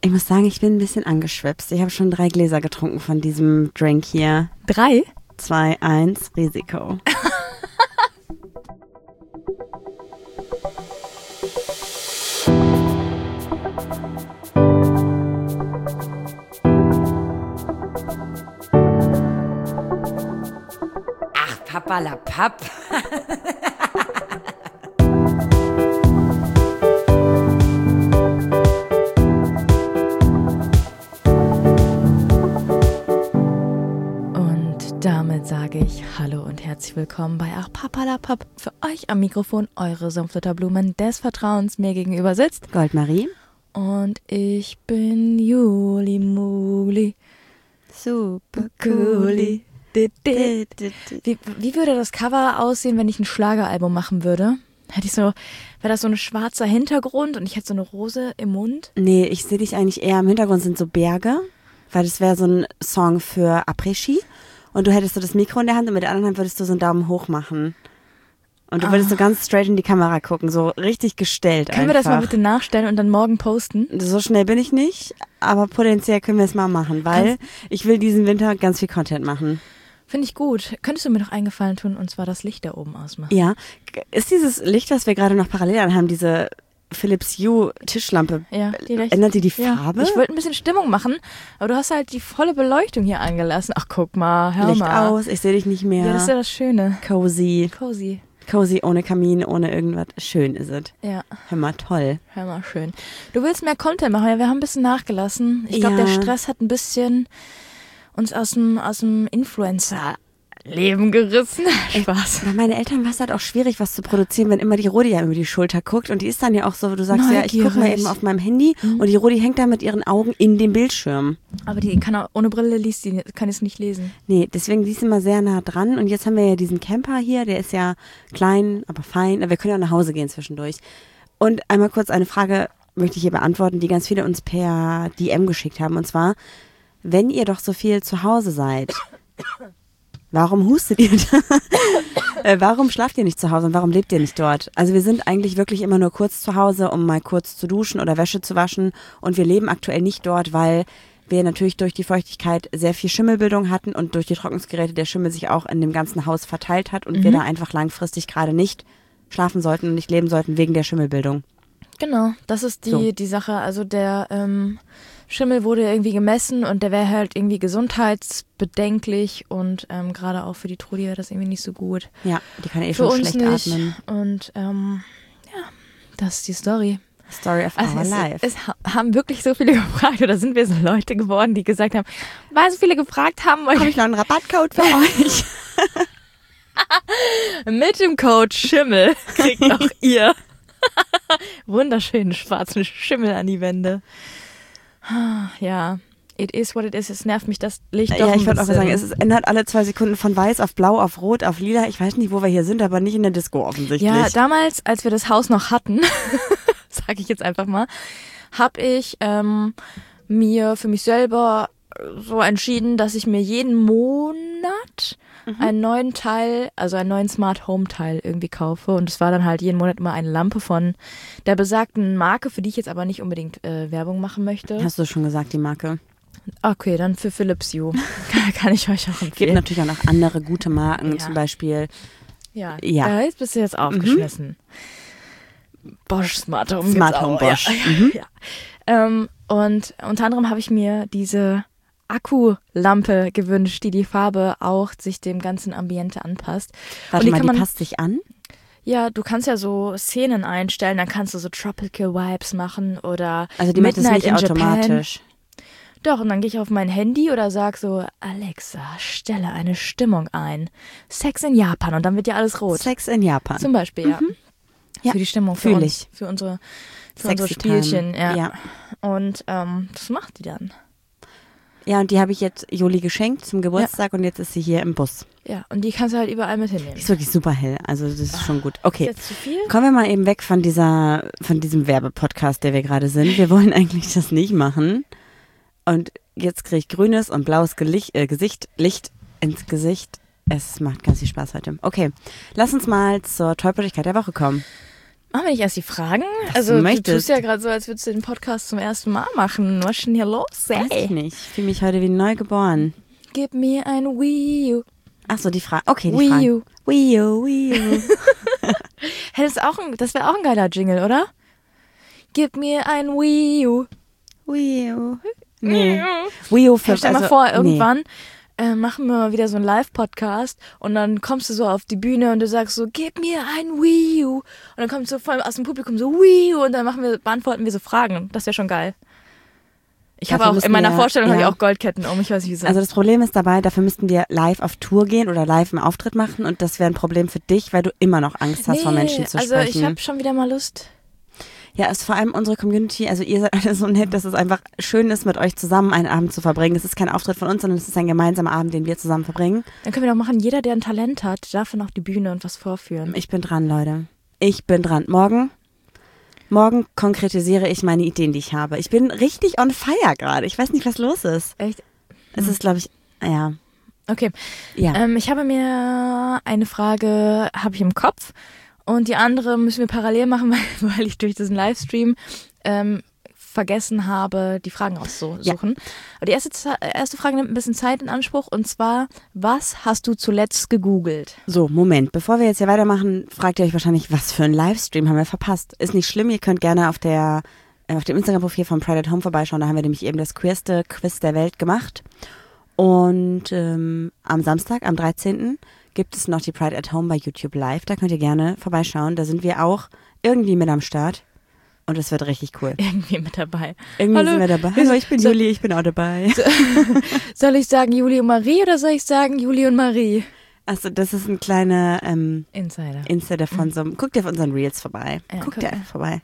Ich muss sagen, ich bin ein bisschen angeschwipst. Ich habe schon 3 Gläser getrunken von diesem Drink hier. 3? 2, 1, Risiko. Ach, Papalapap. Damit sage ich Hallo und herzlich willkommen bei Ach Papalapap. Für euch am Mikrofon eure Sumpflutterblumen des Vertrauens. Mir gegenüber sitzt Goldmarie. Und ich bin Juli Muli. Super Cooli. Wie würde das Cover aussehen, wenn ich ein Schlageralbum machen würde? Wäre das so ein schwarzer Hintergrund und ich hätte so eine Rose im Mund? Nee, ich sehe dich eigentlich eher, im Hintergrund sind so Berge, weil das wäre so ein Song für Après-Ski. Und du hättest so das Mikro in der Hand und mit der anderen Hand würdest du so einen Daumen hoch machen. Und du würdest so ganz straight in die Kamera gucken, so richtig gestellt Können wir das mal bitte nachstellen und dann morgen posten? So schnell bin ich nicht, aber potenziell können wir es mal machen, weil ich will diesen Winter ganz viel Content machen. Finde ich gut. Könntest du mir noch einen Gefallen tun, und zwar das Licht da oben ausmachen? Ja, ist dieses Licht, das wir gerade noch parallel anhaben, diese Philips Hue Tischlampe, ja, ändert die Farbe? Ich wollte ein bisschen Stimmung machen, aber du hast halt die volle Beleuchtung hier angelassen. Ach, guck mal, hör Licht mal. aus, ich sehe dich nicht mehr. Ja, das ist ja das Schöne. Cozy. Cozy, ohne Kamin, ohne irgendwas. Schön ist es. Ja. Hör mal, toll. Hör mal, schön. Du willst mehr Content machen, ja, wir haben ein bisschen nachgelassen. Ich glaube, der Stress hat ein bisschen uns aus dem Influencer-Leben gerissen. Spaß. Bei meinen Eltern war es halt auch schwierig, was zu produzieren, wenn immer die Rodi ja über die Schulter guckt. Und die ist dann ja auch so, du sagst neugierig. Ja, ich gucke mal eben auf meinem Handy und die Rodi hängt da mit ihren Augen in dem Bildschirm. Aber die kann auch, ohne Brille kann es nicht lesen. Nee, deswegen die ist immer sehr nah dran. Und jetzt haben wir ja diesen Camper hier, der ist ja klein, aber fein. Wir können ja auch nach Hause gehen zwischendurch. Und einmal kurz eine Frage möchte ich hier beantworten, die ganz viele uns per DM geschickt haben. Und zwar, wenn ihr doch so viel zu Hause seid, warum hustet ihr da? Warum schlaft ihr nicht zu Hause und warum lebt ihr nicht dort? Also wir sind eigentlich wirklich immer nur kurz zu Hause, um mal kurz zu duschen oder Wäsche zu waschen. Und wir leben aktuell nicht dort, weil wir natürlich durch die Feuchtigkeit sehr viel Schimmelbildung hatten und durch die Trocknungsgeräte der Schimmel sich auch in dem ganzen Haus verteilt hat und wir da einfach langfristig gerade nicht schlafen sollten und nicht leben sollten wegen der Schimmelbildung. Genau, das ist die Sache. Also der Schimmel wurde irgendwie gemessen und der wäre halt irgendwie gesundheitsbedenklich und gerade auch für die Trudi wäre das irgendwie nicht so gut. Ja, die kann ja schon schlecht atmen. Und ja, das ist die Story. Story of our life. Es haben wirklich so viele gefragt, oder sind wir so Leute geworden, die gesagt haben, weil so viele gefragt haben, habe ich noch einen Rabattcode für euch? Mit dem Code Schimmel kriegt auch ihr wunderschönen schwarzen Schimmel an die Wände. Ja, it is what it is. Es nervt mich das Licht doch Ja, ich ein würde auch bisschen. sagen, es ändert alle 2 Sekunden von weiß auf blau, auf rot, auf lila. Ich weiß nicht, wo wir hier sind, aber nicht in der Disco offensichtlich. Ja, damals, als wir das Haus noch hatten, sage ich jetzt einfach mal, habe ich mir für mich selber so entschieden, dass ich mir jeden Monat einen neuen Teil, also einen neuen Smart Home Teil irgendwie kaufe. Und es war dann halt jeden Monat immer eine Lampe von der besagten Marke, für die ich jetzt aber nicht unbedingt Werbung machen möchte. Hast du schon gesagt, die Marke? Okay, dann für Philips Hue. Kann ich euch auch empfehlen. Gibt natürlich auch noch andere gute Marken, Ja. zum Beispiel. Ja. Ja. Jetzt bist du jetzt aufgeschmissen. Bosch Smart Home. Smart gibt's Home auch. Bosch. Ja. Und unter anderem habe ich mir diese Akkulampe gewünscht, die Farbe auch sich dem ganzen Ambiente anpasst. Warte und mal, die passt sich an? Ja, du kannst ja so Szenen einstellen, dann kannst du so Tropical Vibes machen oder Also die macht es Midnight nicht in Japan. automatisch. Doch, und dann gehe ich auf mein Handy oder sag so, Alexa, stelle eine Stimmung ein. Sex in Japan und dann wird ja alles rot. Sex in Japan. Zum Beispiel, ja. Ja, Für die Stimmung, für fühl uns, ich. für unsere Sexy Spielchen. Time. Ja. Und das macht die dann. Ja, und die habe ich jetzt Joli geschenkt zum Geburtstag und jetzt ist sie hier im Bus. Ja, und die kannst du halt überall mit hinnehmen. Die ist wirklich super hell, also das ist schon gut. Okay, Ist jetzt zu viel? kommen wir mal eben weg von diesem Werbepodcast, der wir gerade sind. Wir wollen eigentlich das nicht machen. Und jetzt kriege ich grünes und blaues Gesicht, Licht ins Gesicht. Es macht ganz viel Spaß heute. Okay, lass uns mal zur Tollpatschigkeit der Woche kommen. Machen wir nicht erst die Fragen? Was Also du du möchtest. tust ja gerade so, als würdest du den Podcast zum ersten Mal machen. Was ist denn hier los? Weiß ich nicht. Ich fühle mich heute wie neu geboren. Gib mir ein Wii U. Ach so, die Frage. Okay, die Wii Frage. U. Wii U, Wii U. Hey, das wäre auch ein geiler Jingle, oder? Gib mir ein Wii U. Wii U. Nee. Wii U für Hey, stell mal also, vor, nee. irgendwann machen wir mal wieder so einen Live-Podcast und dann kommst du so auf die Bühne und du sagst so, gib mir ein Wii U. Und dann kommt so voll aus dem Publikum so Wii U und dann beantworten wir so Fragen. Das wäre schon geil. Ich habe Dafür auch müssen in meiner wir- Vorstellung ja. habe ich auch Goldketten um. Ich weiß nicht, wie sie sind. Also das Problem ist dabei, dafür müssten wir live auf Tour gehen oder live einen Auftritt machen und das wäre ein Problem für dich, weil du immer noch Angst hast, vor Menschen zu also sprechen. ich habe schon wieder mal Lust. Ja, ist vor allem unsere Community, also ihr seid alle so nett, dass es einfach schön ist, mit euch zusammen einen Abend zu verbringen. Es ist kein Auftritt von uns, sondern es ist ein gemeinsamer Abend, den wir zusammen verbringen. Dann können wir doch machen, jeder, der ein Talent hat, darf dann auf die Bühne und was vorführen. Ich bin dran, Leute. Ich bin dran. Morgen konkretisiere ich meine Ideen, die ich habe. Ich bin richtig on fire gerade. Ich weiß nicht, was los ist. Echt? Es ist, glaube ich, ja. Okay. Ja. Ich habe mir eine Frage, habe ich im Kopf und die andere müssen wir parallel machen, weil ich durch diesen Livestream vergessen habe, die Fragen auszusuchen. Aber die erste Frage nimmt ein bisschen Zeit in Anspruch und zwar, was hast du zuletzt gegoogelt? So, Moment. Bevor wir jetzt hier weitermachen, fragt ihr euch wahrscheinlich, was für ein Livestream haben wir verpasst? Ist nicht schlimm, ihr könnt gerne auf dem Instagram-Profil von Pride at Home vorbeischauen. Da haben wir nämlich eben das queerste Quiz der Welt gemacht. Und am Samstag, am 13. gibt es noch die Pride at Home bei YouTube Live. Da könnt ihr gerne vorbeischauen. Da sind wir auch irgendwie mit am Start. Und es wird richtig cool. Irgendwie mit dabei. Irgendwie Hallo. sind wir dabei. Hallo, ich bin Juli, ich bin auch dabei. Soll ich sagen Juli und Marie oder soll ich sagen Juli und Marie? Achso, das ist ein kleiner Insider. Insider von so einem. Guckt ihr auf unseren Reels vorbei. Ja, Guckt guck ihr mal. einfach vorbei.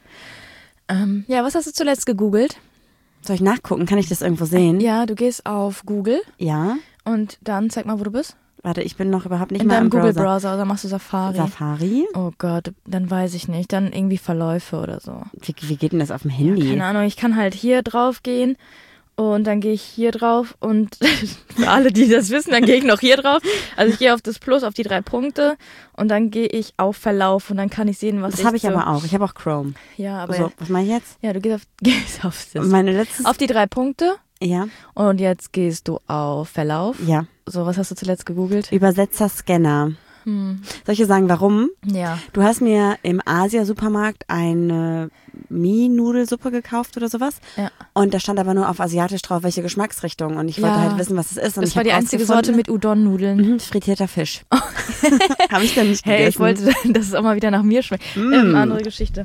Ja, was hast du zuletzt gegoogelt? Soll ich nachgucken? Kann ich das irgendwo sehen? Ja, du gehst auf Google Ja. und dann zeig mal, wo du bist. Warte, ich bin noch überhaupt nicht In mal deinem im Browser. Google-Browser oder machst du Safari? Safari? Oh Gott, dann weiß ich nicht. Dann irgendwie Verläufe oder so. Wie geht denn das auf dem Handy? Keine Ahnung, ich kann halt hier drauf gehen und dann gehe ich hier drauf und für alle, die das wissen, dann gehe ich noch hier drauf. Also ich gehe auf das Plus, auf die 3 Punkte und dann gehe ich auf Verlauf und dann kann ich sehen, was Das habe ich so, aber auch. Ich habe auch Chrome. Ja, aber So, was mache ich jetzt? ja, du gehst auf das. Meine letztes. Auf die 3 Punkte Ja, und jetzt gehst du auf Verlauf. ja. So, was hast du zuletzt gegoogelt? Übersetzer-Scanner. Soll ich dir sagen, warum? Ja. Du hast mir im Asia-Supermarkt eine Mie-Nudelsuppe gekauft oder sowas. Ja. Und da stand aber nur auf Asiatisch drauf, welche Geschmacksrichtung. Und ich wollte Ja. halt wissen, was es ist. Und Das ich war hab die einzige Sorte rausgefunden- mit Udon-Nudeln. Frittierter Fisch. Habe ich dann nicht Hey, gegessen. ich wollte, dass es auch mal wieder nach mir schmeckt. Andere Geschichte.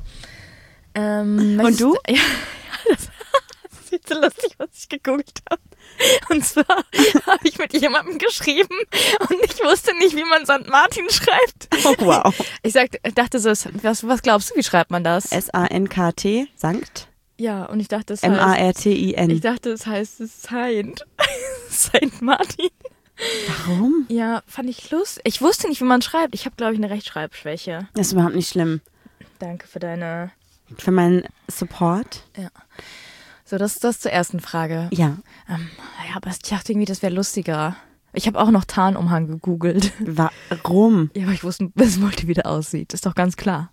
Und du? Ja, das ist jetzt so lustig, was ich gegoogelt habe. Und zwar habe ich mit jemandem geschrieben und ich wusste nicht, wie man St. Martin schreibt. Oh, wow. Ich dachte so, was glaubst du, wie schreibt man das? S-A-N-K-T, Sankt. Ja, und ich dachte, es heißt, M-A-R-T-I-N. ich dachte, es heißt Saint. St. Martin. Warum? Ja, fand ich lustig. Ich wusste nicht, wie man schreibt. Ich habe, glaube ich, eine Rechtschreibschwäche. Das ist überhaupt nicht schlimm. Danke für deine... Für meinen Support. So, das ist das zur ersten Frage. Ja. Ja, aber ich dachte irgendwie, das wäre lustiger. Ich habe auch noch Tarnumhang gegoogelt. Warum? Ja, aber ich wusste, wissen wollte, wie der aussieht. Ist doch ganz klar.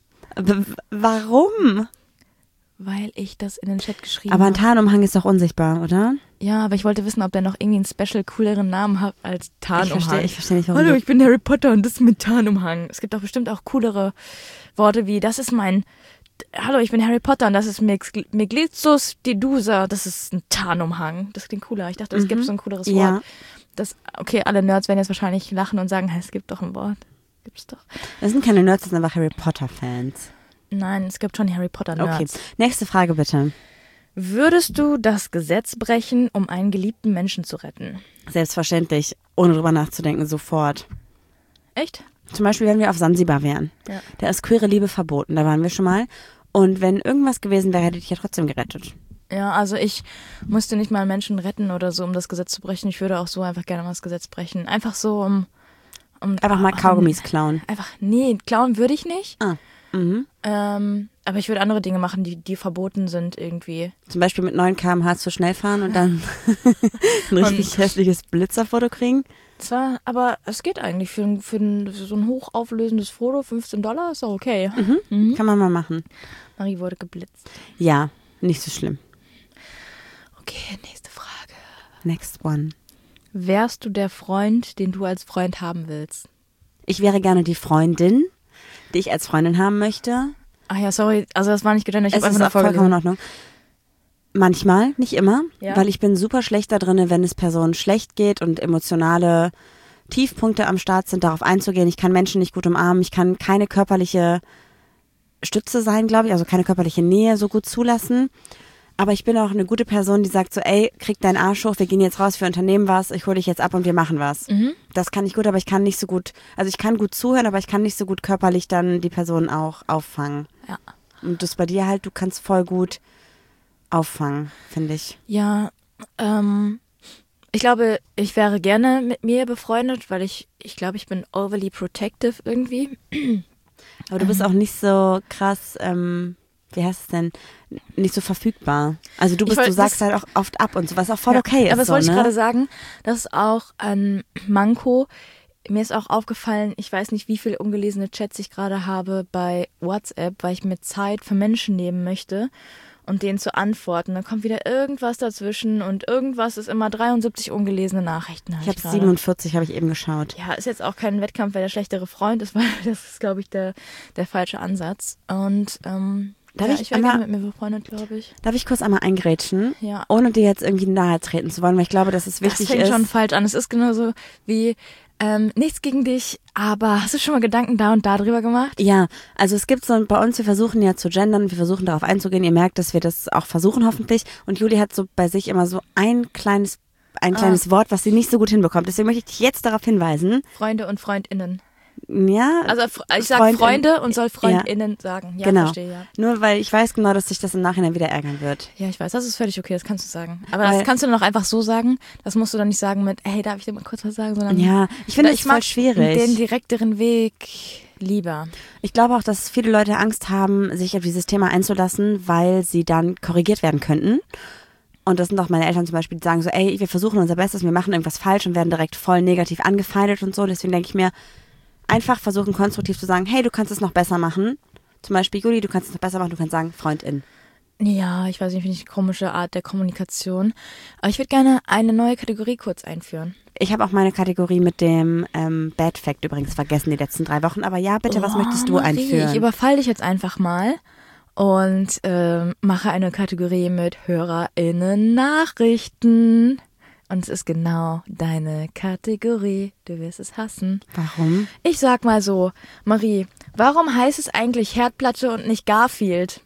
Warum? Weil ich das in den Chat geschrieben Aber ein habe. Tarnumhang ist doch unsichtbar, oder? Ja, aber ich wollte wissen, ob der noch irgendwie einen special cooleren Namen hat als Tarnumhang. Ich verstehe nicht, warum. Hallo, du- ich bin Harry Potter und das ist mit Tarnumhang. Es gibt doch bestimmt auch coolere Worte wie, das ist mein... Hallo, ich bin Harry Potter und das ist Meglitzus Dedusa. Das ist ein Tarnumhang. Das klingt cooler. Ich dachte, es gibt so ein cooleres Wort. Ja. Okay, alle Nerds werden jetzt wahrscheinlich lachen und sagen, hey, es gibt doch ein Wort. Gibt's doch. Das sind keine Nerds, das sind einfach Harry Potter-Fans. Nein, es gibt schon Harry Potter Okay, Nerds. nächste Frage bitte. Würdest du das Gesetz brechen, um einen geliebten Menschen zu retten? Selbstverständlich, ohne drüber nachzudenken, sofort. Echt? Zum Beispiel, wenn wir auf Sansibar wären. Ja. Da ist queere Liebe verboten, da waren wir schon mal. Und wenn irgendwas gewesen wäre, hätte ich ja trotzdem gerettet. Ja, also ich musste nicht mal Menschen retten oder so, um das Gesetz zu brechen. Ich würde auch so einfach gerne mal das Gesetz brechen. Einfach so, um Einfach mal Kaugummis klauen. Nee, klauen würde ich nicht. Ah. Mhm. Aber ich würde andere Dinge machen, die verboten sind irgendwie. Zum Beispiel mit 9 km/h zu schnell fahren und dann ein richtig hässliches Blitzerfoto kriegen. Aber es geht eigentlich für so ein hochauflösendes Foto, $15 ist doch okay. Kann man mal machen. Marie wurde geblitzt. Ja, nicht so schlimm. Okay, nächste Frage. Next one. Wärst du der Freund, den du als Freund haben willst? Ich wäre gerne die Freundin, die ich als Freundin haben möchte. Ach ja, sorry, also das war nicht gegendert, ich habe Es einfach ist eine auch vollkommen in Folge. Ordnung. Manchmal, nicht immer, Ja. weil ich bin super schlecht da drin, wenn es Personen schlecht geht und emotionale Tiefpunkte am Start sind, darauf einzugehen. Ich kann Menschen nicht gut umarmen, ich kann keine körperliche Stütze sein, glaube ich, also keine körperliche Nähe so gut zulassen. Aber ich bin auch eine gute Person, die sagt so, ey, krieg deinen Arsch hoch, wir gehen jetzt raus, wir unternehmen was, ich hole dich jetzt ab und wir machen was. Das kann ich gut, aber ich kann nicht so gut, also ich kann gut zuhören, aber ich kann nicht so gut körperlich dann die Person auch auffangen. Ja. Und das bei dir halt, du kannst voll gut auffangen, finde ich. Ja, ich glaube, ich wäre gerne mit mir befreundet, weil ich glaube, ich bin overly protective irgendwie. Aber du bist auch nicht so krass, wie heißt es denn, nicht so verfügbar. Also du sagst halt auch oft ab und so, was auch voll okay ist. Aber das so, wollte ich ne? gerade sagen, das ist auch ein Manko. Mir ist auch aufgefallen, ich weiß nicht, wie viele ungelesene Chats ich gerade habe bei WhatsApp, weil ich mir Zeit für Menschen nehmen möchte und denen zu antworten. Dann kommt wieder irgendwas dazwischen und irgendwas ist immer 73 ungelesene Nachrichten. Ich habe 47, habe ich eben geschaut. Ja, ist jetzt auch kein Wettkampf, wer der schlechtere Freund ist, weil das ist, glaube ich, der falsche Ansatz. Und ich wäre gerne mit mir befreundet, glaube ich. Darf ich kurz einmal eingrätschen, Ja. ohne dir jetzt irgendwie nahe treten zu wollen, weil ich glaube, dass es wichtig Das fängt ist. schon falsch an. Es ist genauso wie nichts gegen dich, aber hast du schon mal Gedanken da und da drüber gemacht? Ja, also es gibt so, bei uns, wir versuchen ja zu gendern, wir versuchen darauf einzugehen. Ihr merkt, dass wir das auch versuchen hoffentlich. Und Juli hat so bei sich immer so ein kleines Wort, was sie nicht so gut hinbekommt. Deswegen möchte ich dich jetzt darauf hinweisen. Freunde und FreundInnen. Ja. Also ich sage Freunde und soll FreundInnen ja. sagen. Ja, genau. Verstehe, ja. Nur weil ich weiß genau, dass sich das im Nachhinein wieder ärgern wird. Ja, ich weiß, das ist völlig okay, das kannst du sagen. Aber das kannst du dann auch einfach so sagen. Das musst du dann nicht sagen mit, hey, darf ich dir mal kurz was sagen? Sondern Ja, ich finde es voll schwierig. Den direkteren Weg lieber. Ich glaube auch, dass viele Leute Angst haben, sich auf dieses Thema einzulassen, weil sie dann korrigiert werden könnten. Und das sind auch meine Eltern zum Beispiel, die sagen so, ey, wir versuchen unser Bestes, wir machen irgendwas falsch und werden direkt voll negativ angefeindet und so. Deswegen denke ich mir, einfach versuchen, konstruktiv zu sagen, hey, du kannst es noch besser machen. Zum Beispiel, Juli, du kannst es noch besser machen, du kannst sagen, Freundin. Ja, ich weiß nicht, finde ich eine komische Art der Kommunikation. Aber ich würde gerne eine neue Kategorie kurz einführen. Ich habe auch meine Kategorie mit dem Bad Fact übrigens vergessen die letzten 3 Wochen. Aber ja, bitte, was möchtest du Marie, einführen? Ich überfall dich jetzt einfach mal und mache eine Kategorie mit HörerInnen-Nachrichten. Und es ist genau deine Kategorie. Du wirst es hassen. Warum? Ich sag mal so, Marie, warum heißt es eigentlich Herdplatte und nicht Garfield?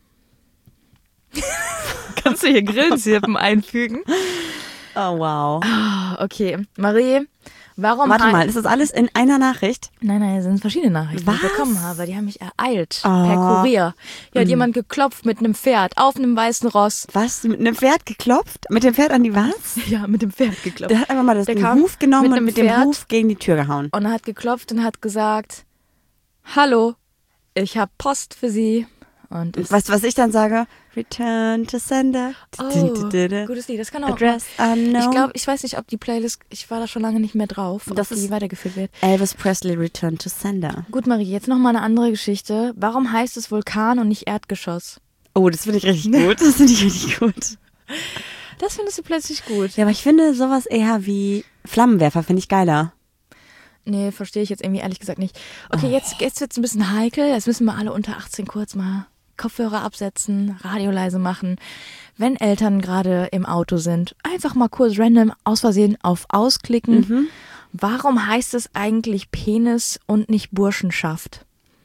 Kannst du hier Grillenzirpen einfügen? Oh, wow. Okay, Marie, warum... Warte mal, ist das alles in einer Nachricht? Nein, es sind verschiedene Nachrichten, die ich Was? bekommen habe. Die haben mich ereilt per Kurier. Hier hat jemand geklopft mit einem Pferd auf einem weißen Ross. Was? Mit einem Pferd geklopft? Mit dem Pferd an die was? Ja, mit dem Pferd geklopft. Der hat einfach mal Der den kam Huf genommen mit und einem mit dem Pferd. Huf gegen die Tür gehauen. Und er hat geklopft und hat gesagt, hallo, ich habe Post für Sie. Und ist Weißt du, was ich dann sage? Return to sender. gutes Lied, das kann auch. Address unknown. Ich weiß nicht, ob die Playlist, ich war da schon lange nicht mehr drauf, Das ob die ist- weitergeführt wird. Elvis Presley, Return to Sender. Gut, Marie, jetzt noch mal eine andere Geschichte. Warum heißt es Vulkan und nicht Erdgeschoss? Oh, das finde ich richtig gut. Das finde ich richtig gut. Das findest du plötzlich gut. Ja, aber ich finde sowas eher wie Flammenwerfer, finde ich geiler. Nee, verstehe ich jetzt irgendwie ehrlich gesagt nicht. Okay, jetzt wird's ein bisschen heikel. Jetzt müssen wir alle unter 18 kurz mal Kopfhörer absetzen, Radio leise machen. Wenn Eltern gerade im Auto sind, einfach mal kurz random aus Versehen auf Ausklicken. Warum heißt es eigentlich Penis und nicht Burschenschaft?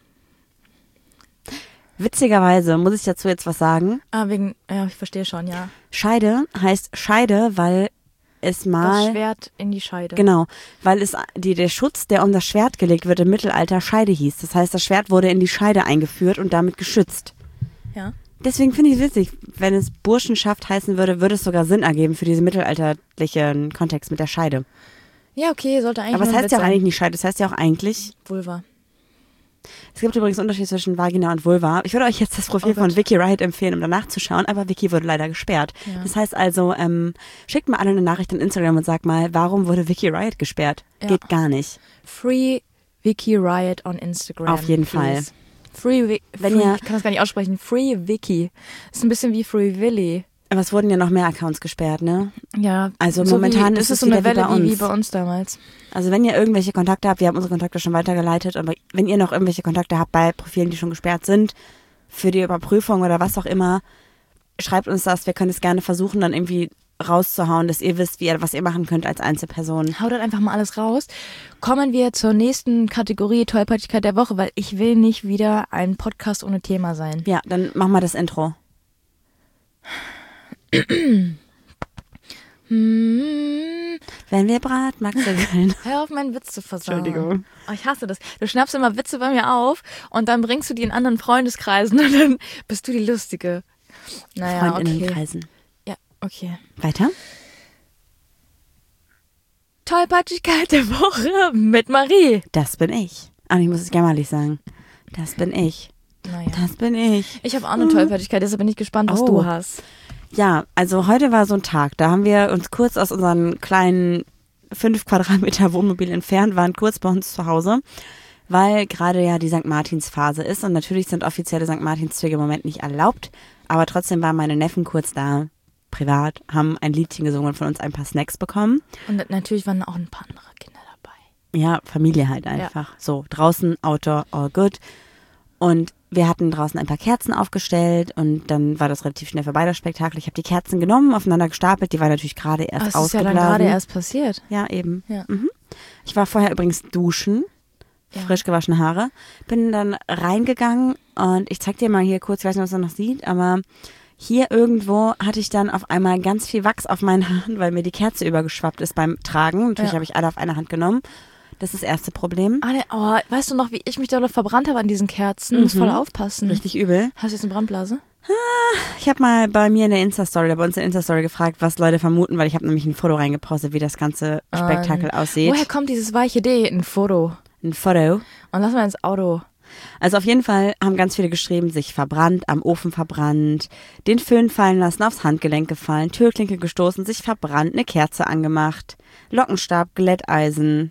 Witzigerweise muss ich dazu jetzt was sagen. Ja, ich verstehe schon, ja. Scheide heißt Scheide, weil es Das mal... Schwert in die Scheide. Genau, weil es der Schutz, der um das Schwert gelegt wird, im Mittelalter Scheide hieß. Das heißt, das Schwert wurde in die Scheide eingeführt und damit geschützt. Ja. Deswegen finde ich es witzig, wenn es Burschenschaft heißen würde, würde es sogar Sinn ergeben für diesen mittelalterlichen Kontext mit der Scheide. Ja, okay, sollte eigentlich Aber es nur ein heißt ja auch Witz eigentlich nicht Scheide, es heißt ja auch eigentlich sein. Vulva. Es gibt übrigens Unterschied zwischen Vagina und Vulva. Ich würde euch jetzt das Profil von Vicky Riot empfehlen, um danach zu schauen, aber Vicky wurde leider gesperrt. Ja. Das heißt also, schickt mal alle eine Nachricht an Instagram und sagt mal, warum wurde Vicky Riot gesperrt? Ja. Geht gar nicht. Free Vicky Riot on Instagram. Auf jeden please. Fall. Wenn ihr, ich kann das gar nicht aussprechen. Free Vicky. Ist ein bisschen wie Free Willy. aber es wurden ja noch mehr Accounts gesperrt, ne? Ja. Also momentan wie, ist es so eine wieder Welle wie bei uns. wie bei uns damals. Also wenn ihr irgendwelche Kontakte habt, wir haben unsere Kontakte schon weitergeleitet, aber wenn ihr noch irgendwelche Kontakte habt bei Profilen, die schon gesperrt sind, für die Überprüfung oder was auch immer, schreibt uns das. Wir können es gerne versuchen, dann irgendwie rauszuhauen, dass ihr wisst, was ihr machen könnt als Einzelperson. Hau dann einfach mal alles raus. Kommen wir zur nächsten Kategorie Tollpatschigkeit der Woche, weil ich will nicht wieder ein Podcast ohne Thema sein. Ja, dann mach mal das Intro. Wenn wir Bratmaxe grillen. Hör auf, meinen Witz zu versauen. Entschuldigung. Oh, ich hasse das. Du schnappst immer Witze bei mir auf und dann bringst du die in anderen Freundeskreisen und dann bist du die Lustige. Naja, okay. Freundinnenkreisen. Ja, okay. Weiter? Tollpatschigkeit der Woche mit Marie. Das bin ich. Ah, ich muss es jämmerlich sagen. Das bin ich. Naja. Das bin ich. Ich habe auch eine Tollpatschigkeit, deshalb bin ich gespannt, was du hast. Ja, also heute war so ein Tag, da haben wir uns kurz aus unserem kleinen 5 Quadratmeter Wohnmobil entfernt, waren kurz bei uns zu Hause, weil gerade ja die St. Martins Phase ist und natürlich sind offizielle St. Martins Züge im Moment nicht erlaubt, aber trotzdem waren meine Neffen kurz da, privat, haben ein Liedchen gesungen und von uns ein paar Snacks bekommen. Und natürlich waren auch ein paar andere Kinder dabei. Ja, Familie halt einfach. Ja. So, draußen, Outdoor, all good. Und wir hatten draußen ein paar Kerzen aufgestellt und dann war das relativ schnell vorbei, das Spektakel. Ich habe die Kerzen genommen, aufeinander gestapelt, die waren natürlich gerade erst ausgeblasen. Das ist ja dann gerade erst passiert. Ja, eben. Ja. Mhm. Ich war vorher übrigens duschen, frisch gewaschene Haare, bin dann reingegangen und ich zeig dir mal hier kurz, ich weiß nicht, was man noch sieht, aber hier irgendwo hatte ich dann auf einmal ganz viel Wachs auf meinen Haaren, weil mir die Kerze übergeschwappt ist beim Tragen. Natürlich habe ich alle auf eine Hand genommen. Das ist das erste Problem. Weißt du noch, wie ich mich da verbrannt habe an diesen Kerzen? Muss voll aufpassen. Richtig übel. Hast du jetzt eine Brandblase? Ich habe mal bei mir in der Insta-Story, bei uns in der Insta-Story gefragt, was Leute vermuten, weil ich habe nämlich ein Foto reingepostet, wie das ganze Spektakel aussieht. Woher kommt dieses weiche D? Ein Foto. Ein Foto. Und lass mal ins Auto. Also auf jeden Fall haben ganz viele geschrieben, sich verbrannt, am Ofen verbrannt, den Föhn fallen lassen, aufs Handgelenk gefallen, Türklinke gestoßen, sich verbrannt, eine Kerze angemacht, Lockenstab, Glätteisen,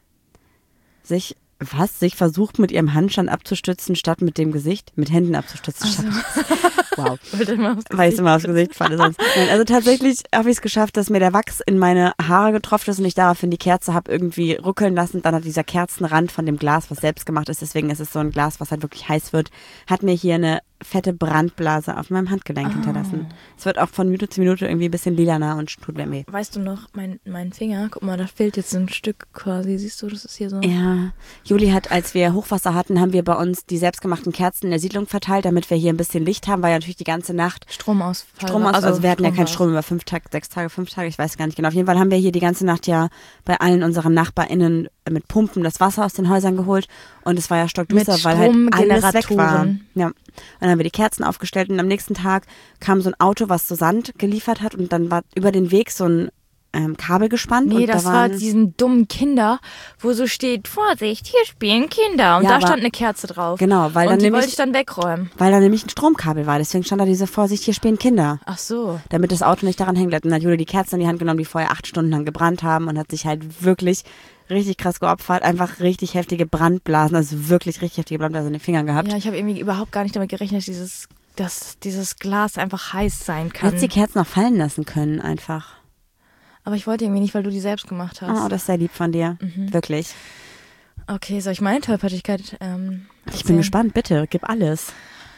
sich versucht mit ihrem Handstand abzustützen, statt mit dem Gesicht, mit Händen abzustützen. Wow. Weil ich es immer aufs Gesicht falle sonst. Nein, also tatsächlich habe ich es geschafft, dass mir der Wachs in meine Haare getropft ist und ich daraufhin die Kerze habe irgendwie ruckeln lassen. Dann hat dieser Kerzenrand von dem Glas, was selbst gemacht ist, deswegen ist es so ein Glas, was halt wirklich heiß wird, hat mir hier eine fette Brandblase auf meinem Handgelenk hinterlassen. Es wird auch von Minute zu Minute irgendwie ein bisschen lilaner und tut mir weh. Weißt du noch, mein Finger, guck mal, da fehlt jetzt ein Stück quasi, siehst du, das ist hier so. Ja, Juli hat, als wir Hochwasser hatten, haben wir bei uns die selbstgemachten Kerzen in der Siedlung verteilt, damit wir hier ein bisschen Licht haben, weil ja natürlich die ganze Nacht Stromausfall. Also wir hatten ja keinen Strom über 5 Tage, 6 Tage, 5 Tage, ich weiß gar nicht genau. Auf jeden Fall haben wir hier die ganze Nacht ja bei allen unseren NachbarInnen mit Pumpen das Wasser aus den Häusern geholt und es war ja stockduster, weil halt alles weg war. Ja. Und dann haben wir die Kerzen aufgestellt und am nächsten Tag kam so ein Auto, was so Sand geliefert hat und dann war über den Weg so ein Kabel gespannt. Nee, und das war diesen dummen Kinder, wo so steht, Vorsicht, hier spielen Kinder. Und ja, da stand eine Kerze drauf. Genau, weil dann und die nämlich, wollte ich dann wegräumen. Weil da nämlich ein Stromkabel war. Deswegen stand da diese Vorsicht, hier spielen Kinder. Ach so. Damit das Auto nicht daran hängen bleibt. Und dann hat Julia die Kerzen in die Hand genommen, die vorher 8 Stunden lang gebrannt haben und hat sich halt wirklich richtig krass geopfert. Einfach richtig heftige Brandblasen, also wirklich richtig heftige Brandblasen in den Fingern gehabt. Ja, ich habe irgendwie überhaupt gar nicht damit gerechnet, dass dieses Glas einfach heiß sein kann. Hättest die Kerzen noch fallen lassen können einfach. Aber ich wollte irgendwie nicht, weil du die selbst gemacht hast. Oh, das ist sehr lieb von dir. Wirklich. Okay, soll ich meine Tollpatschigkeit Ich bin gespannt, bitte, gib alles.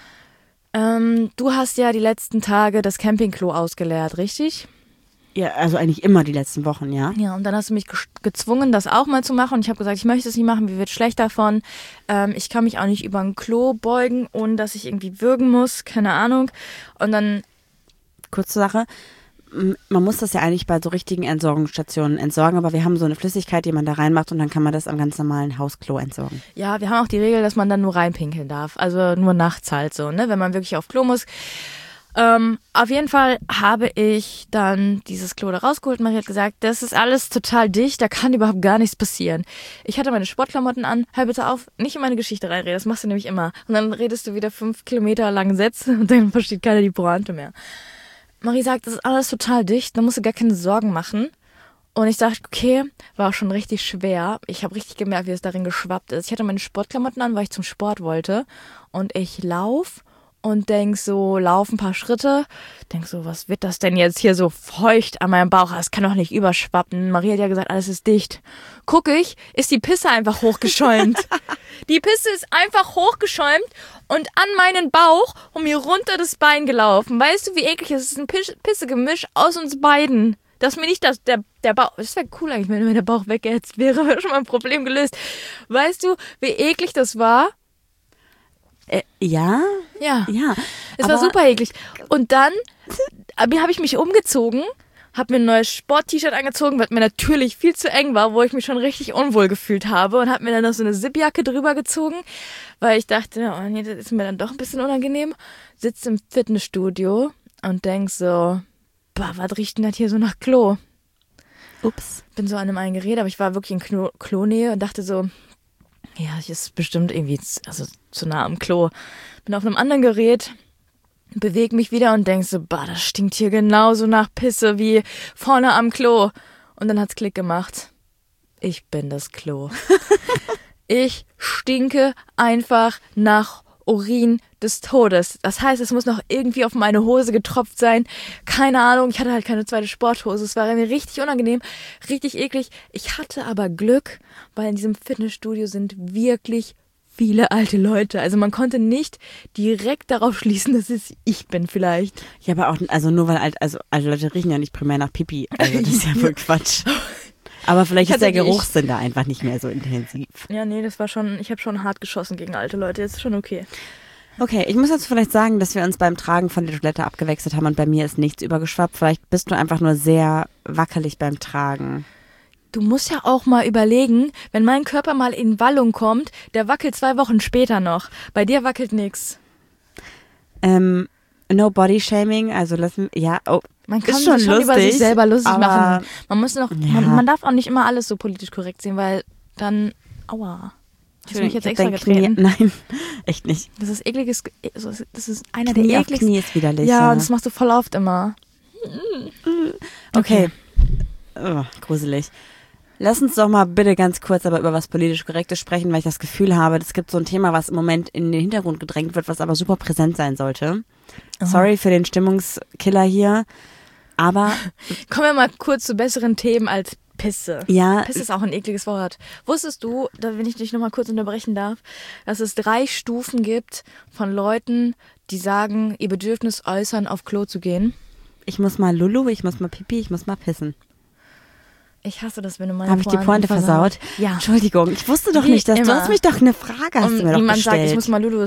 Du hast ja die letzten Tage das Campingklo ausgeleert, richtig? Ja, also eigentlich immer die letzten Wochen, ja. Ja, und dann hast du mich gezwungen, das auch mal zu machen. Und ich habe gesagt, ich möchte es nicht machen, mir wird schlecht davon. Ich kann mich auch nicht über ein Klo beugen, ohne dass ich irgendwie würgen muss, keine Ahnung. Und dann... Kurze Sache. Man muss das ja eigentlich bei so richtigen Entsorgungsstationen entsorgen, aber wir haben so eine Flüssigkeit, die man da reinmacht und dann kann man das am ganz normalen Hausklo entsorgen. Ja, wir haben auch die Regel, dass man dann nur reinpinkeln darf, also nur nachts halt so, ne, wenn man wirklich auf Klo muss. Auf jeden Fall habe ich dann dieses Klo da rausgeholt. Marie hat gesagt, das ist alles total dicht, da kann überhaupt gar nichts passieren. Ich hatte meine Sportklamotten an. Hör bitte auf, nicht in meine Geschichte reinreden, das machst du nämlich immer. Und dann redest du wieder 5 Kilometer lange Sätze und dann versteht keiner die Pointe mehr. Marie sagt, das ist alles total dicht, da musst du gar keine Sorgen machen. Und ich dachte, okay, war auch schon richtig schwer. Ich habe richtig gemerkt, wie es darin geschwappt ist. Ich hatte meine Sportklamotten an, weil ich zum Sport wollte. Und ich laufe und lauf ein paar Schritte, denk so, was wird das denn jetzt hier so feucht an meinem Bauch? Das kann doch nicht überschwappen. Maria hat ja gesagt, alles ist dicht. Guck ich, ist die Pisse einfach hochgeschäumt. Die Pisse ist einfach hochgeschäumt und an meinen Bauch und mir runter das Bein gelaufen. Weißt du, wie eklig es ist? Es ist ein Pissegemisch aus uns beiden. Dass mir nicht der Bauch, das wäre cool eigentlich, wenn mir der Bauch weggehetzt wäre, wäre schon mal ein Problem gelöst. Weißt du, wie eklig das war? Ja. Es war super eklig. Und dann habe ich mich umgezogen, habe mir ein neues Sport-T-Shirt angezogen, was mir natürlich viel zu eng war, wo ich mich schon richtig unwohl gefühlt habe und habe mir dann noch so eine Zipjacke drüber gezogen, weil ich dachte, oh nee, das ist mir dann doch ein bisschen unangenehm. Sitze im Fitnessstudio und denk so, boah, was riecht denn das hier so nach Klo? Ups. Bin so an einem Gerät, aber ich war wirklich in Klonähe und dachte so, ja, hier ist bestimmt irgendwie zu nah am Klo. Bin auf einem anderen Gerät, bewege mich wieder und denk so, bah, das stinkt hier genauso nach Pisse wie vorne am Klo. Und dann hat's Klick gemacht. Ich bin das Klo. Ich stinke einfach nach Urin des Todes. Das heißt, es muss noch irgendwie auf meine Hose getropft sein. Keine Ahnung, ich hatte halt keine zweite Sporthose. Es war mir richtig unangenehm, richtig eklig. Ich hatte aber Glück, weil in diesem Fitnessstudio sind wirklich viele alte Leute. Also man konnte nicht direkt darauf schließen, dass es ich bin vielleicht. Ja, aber auch, also nur weil alte Leute riechen ja nicht primär nach Pipi. Also das ist ja wohl Quatsch. Aber vielleicht ist der Geruchssinn da einfach nicht mehr so intensiv. Ja, nee, ich habe schon hart geschossen gegen alte Leute, jetzt ist schon okay. Okay, ich muss jetzt vielleicht sagen, dass wir uns beim Tragen von der Toilette abgewechselt haben und bei mir ist nichts übergeschwappt. Vielleicht bist du einfach nur sehr wackelig beim Tragen. Du musst ja auch mal überlegen, wenn mein Körper mal in Wallung kommt, der wackelt 2 Wochen später noch. Bei dir wackelt nix. No Body Shaming, also man kann ist schon sich schon lustig, über sich selber lustig machen. Ja. Man darf auch nicht immer alles so politisch korrekt sehen, weil dann, aua. Hast du mich jetzt extra getreten? Nein, echt nicht. Das ist ekliges, das ist einer Knie der auf ekligsten. Knie ist widerlich. Ja, das machst du voll oft immer. Okay. Oh, gruselig. Lass uns doch mal bitte ganz kurz aber über was politisch Korrektes sprechen, weil ich das Gefühl habe, es gibt so ein Thema, was im Moment in den Hintergrund gedrängt wird, was aber super präsent sein sollte. Sorry für den Stimmungskiller hier, aber... Kommen wir mal kurz zu besseren Themen als Pisse. Ja. Pisse ist auch ein ekliges Wort. Wusstest du, wenn ich dich nochmal kurz unterbrechen darf, dass es 3 Stufen gibt von Leuten, die sagen, ihr Bedürfnis äußern, auf Klo zu gehen? Ich muss mal Lulu, ich muss mal Pipi, ich muss mal pissen. Ich hasse das, wenn du meine Habe ich die Pointe versaut? Ja. Entschuldigung, ich wusste doch Wie nicht, dass immer. du hast mich doch eine Frage hast Und du mir doch niemand gestellt. sagt, ich muss mal Lulu,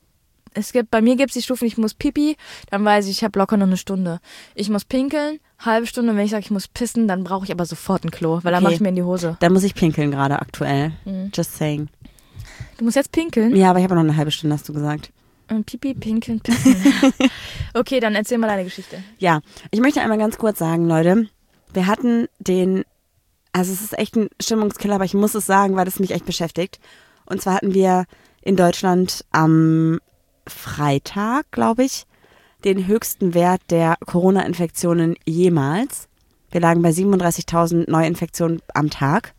bei mir gibt es die Stufen, ich muss Pipi, dann weiß ich habe locker noch eine Stunde. Ich muss pinkeln, halbe Stunde, und wenn ich sage, ich muss pissen, dann brauche ich aber sofort ein Klo, weil dann mache ich mir in die Hose. Da muss ich pinkeln gerade aktuell. Just saying. Du musst jetzt pinkeln? Ja, aber ich habe noch eine halbe Stunde, hast du gesagt. Pipi, pinkeln, pissen. Okay, dann erzähl mal deine Geschichte. Ja, ich möchte einmal ganz kurz sagen, Leute, wir hatten also es ist echt ein Stimmungskiller, aber ich muss es sagen, weil das mich echt beschäftigt. Und zwar hatten wir in Deutschland am Freitag, glaube ich, den höchsten Wert der Corona-Infektionen jemals. Wir lagen bei 37.000 Neuinfektionen am Tag.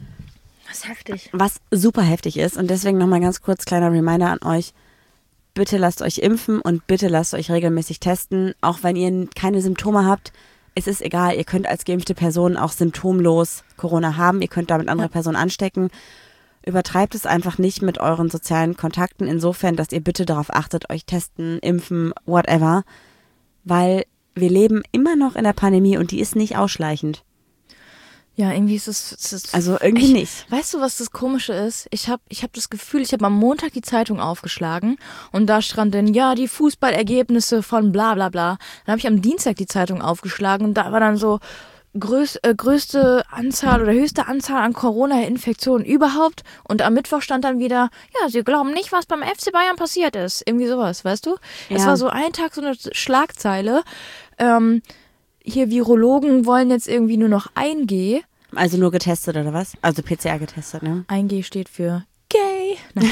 Das ist heftig. Was super heftig ist. Und deswegen nochmal ganz kurz kleiner Reminder an euch. Bitte lasst euch impfen und bitte lasst euch regelmäßig testen. Auch wenn ihr keine Symptome habt, es ist egal. Ihr könnt als geimpfte Person auch symptomlos Corona haben. Ihr könnt damit andere Personen anstecken. Übertreibt es einfach nicht mit euren sozialen Kontakten insofern, dass ihr bitte darauf achtet, euch testen, impfen, whatever. Weil wir leben immer noch in der Pandemie und die ist nicht ausschleichend. Ja, irgendwie ist es also irgendwie nicht. Weißt du, was das Komische ist? Ich hab das Gefühl, ich habe am Montag die Zeitung aufgeschlagen und da stand dann, ja, die Fußballergebnisse von bla bla bla. Dann habe ich am Dienstag die Zeitung aufgeschlagen und da war dann so, größte Anzahl oder höchste Anzahl an Corona-Infektionen überhaupt. Und am Mittwoch stand dann wieder, ja, sie glauben nicht, was beim FC Bayern passiert ist. Irgendwie sowas, weißt du? Ja. Es war so ein Tag so eine Schlagzeile. Hier Virologen wollen jetzt irgendwie nur noch 1G. Also nur getestet oder was? Also PCR getestet, ne? 1G steht für gay. Nein.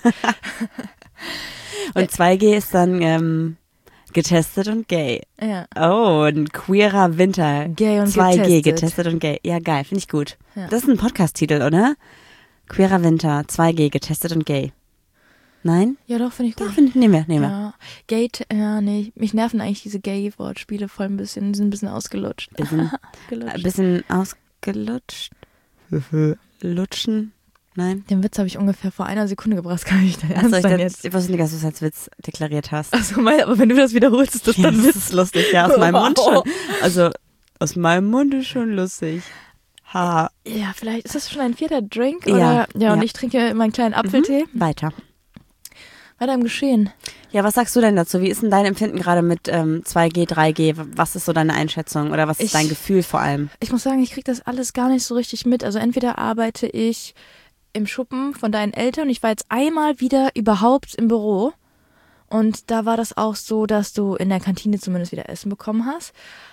Und 2G ist dann getestet und gay. Ja. Oh, ein queerer Winter. Gay und 2G, getestet. getestet und gay. Ja, geil, finde ich gut. Ja. Das ist ein Podcast-Titel, oder? Queerer Winter, 2G, getestet und gay. Nein? Ja, doch, finde ich gut. Doch, nehmen wir. Ja, Gate, ja, nee, mich nerven eigentlich diese Gay-Wortspiele voll ein bisschen, die sind ein bisschen ausgelutscht. Ein bisschen ausgelutscht. Lutschen? Nein? Den Witz habe ich ungefähr vor einer Sekunde gebracht, kann ich da ernst sein jetzt. Ich wusste nicht, dass du es als Witz deklariert hast. Also, aber wenn du das wiederholst, ist das Ja, dann das Witz. ist lustig, ja, aus meinem Mund schon. Also, aus meinem Mund ist schon lustig. Ha. Ja, vielleicht ist das schon ein 4. Drink, Ja, oder? Ja, und ja. ich trinke meinen kleinen Apfeltee. Weiter. Weiter im Geschehen. Ja, was sagst du denn dazu? Wie ist denn dein Empfinden gerade mit 2G, 3G? Was ist so deine Einschätzung oder was ist dein Gefühl vor allem? Ich muss sagen, ich kriege das alles gar nicht so richtig mit. Also entweder arbeite ich im Schuppen von deinen Eltern. Ich war jetzt einmal wieder überhaupt im Büro. Und da war das auch so, dass du in der Kantine zumindest wieder Essen bekommen hast.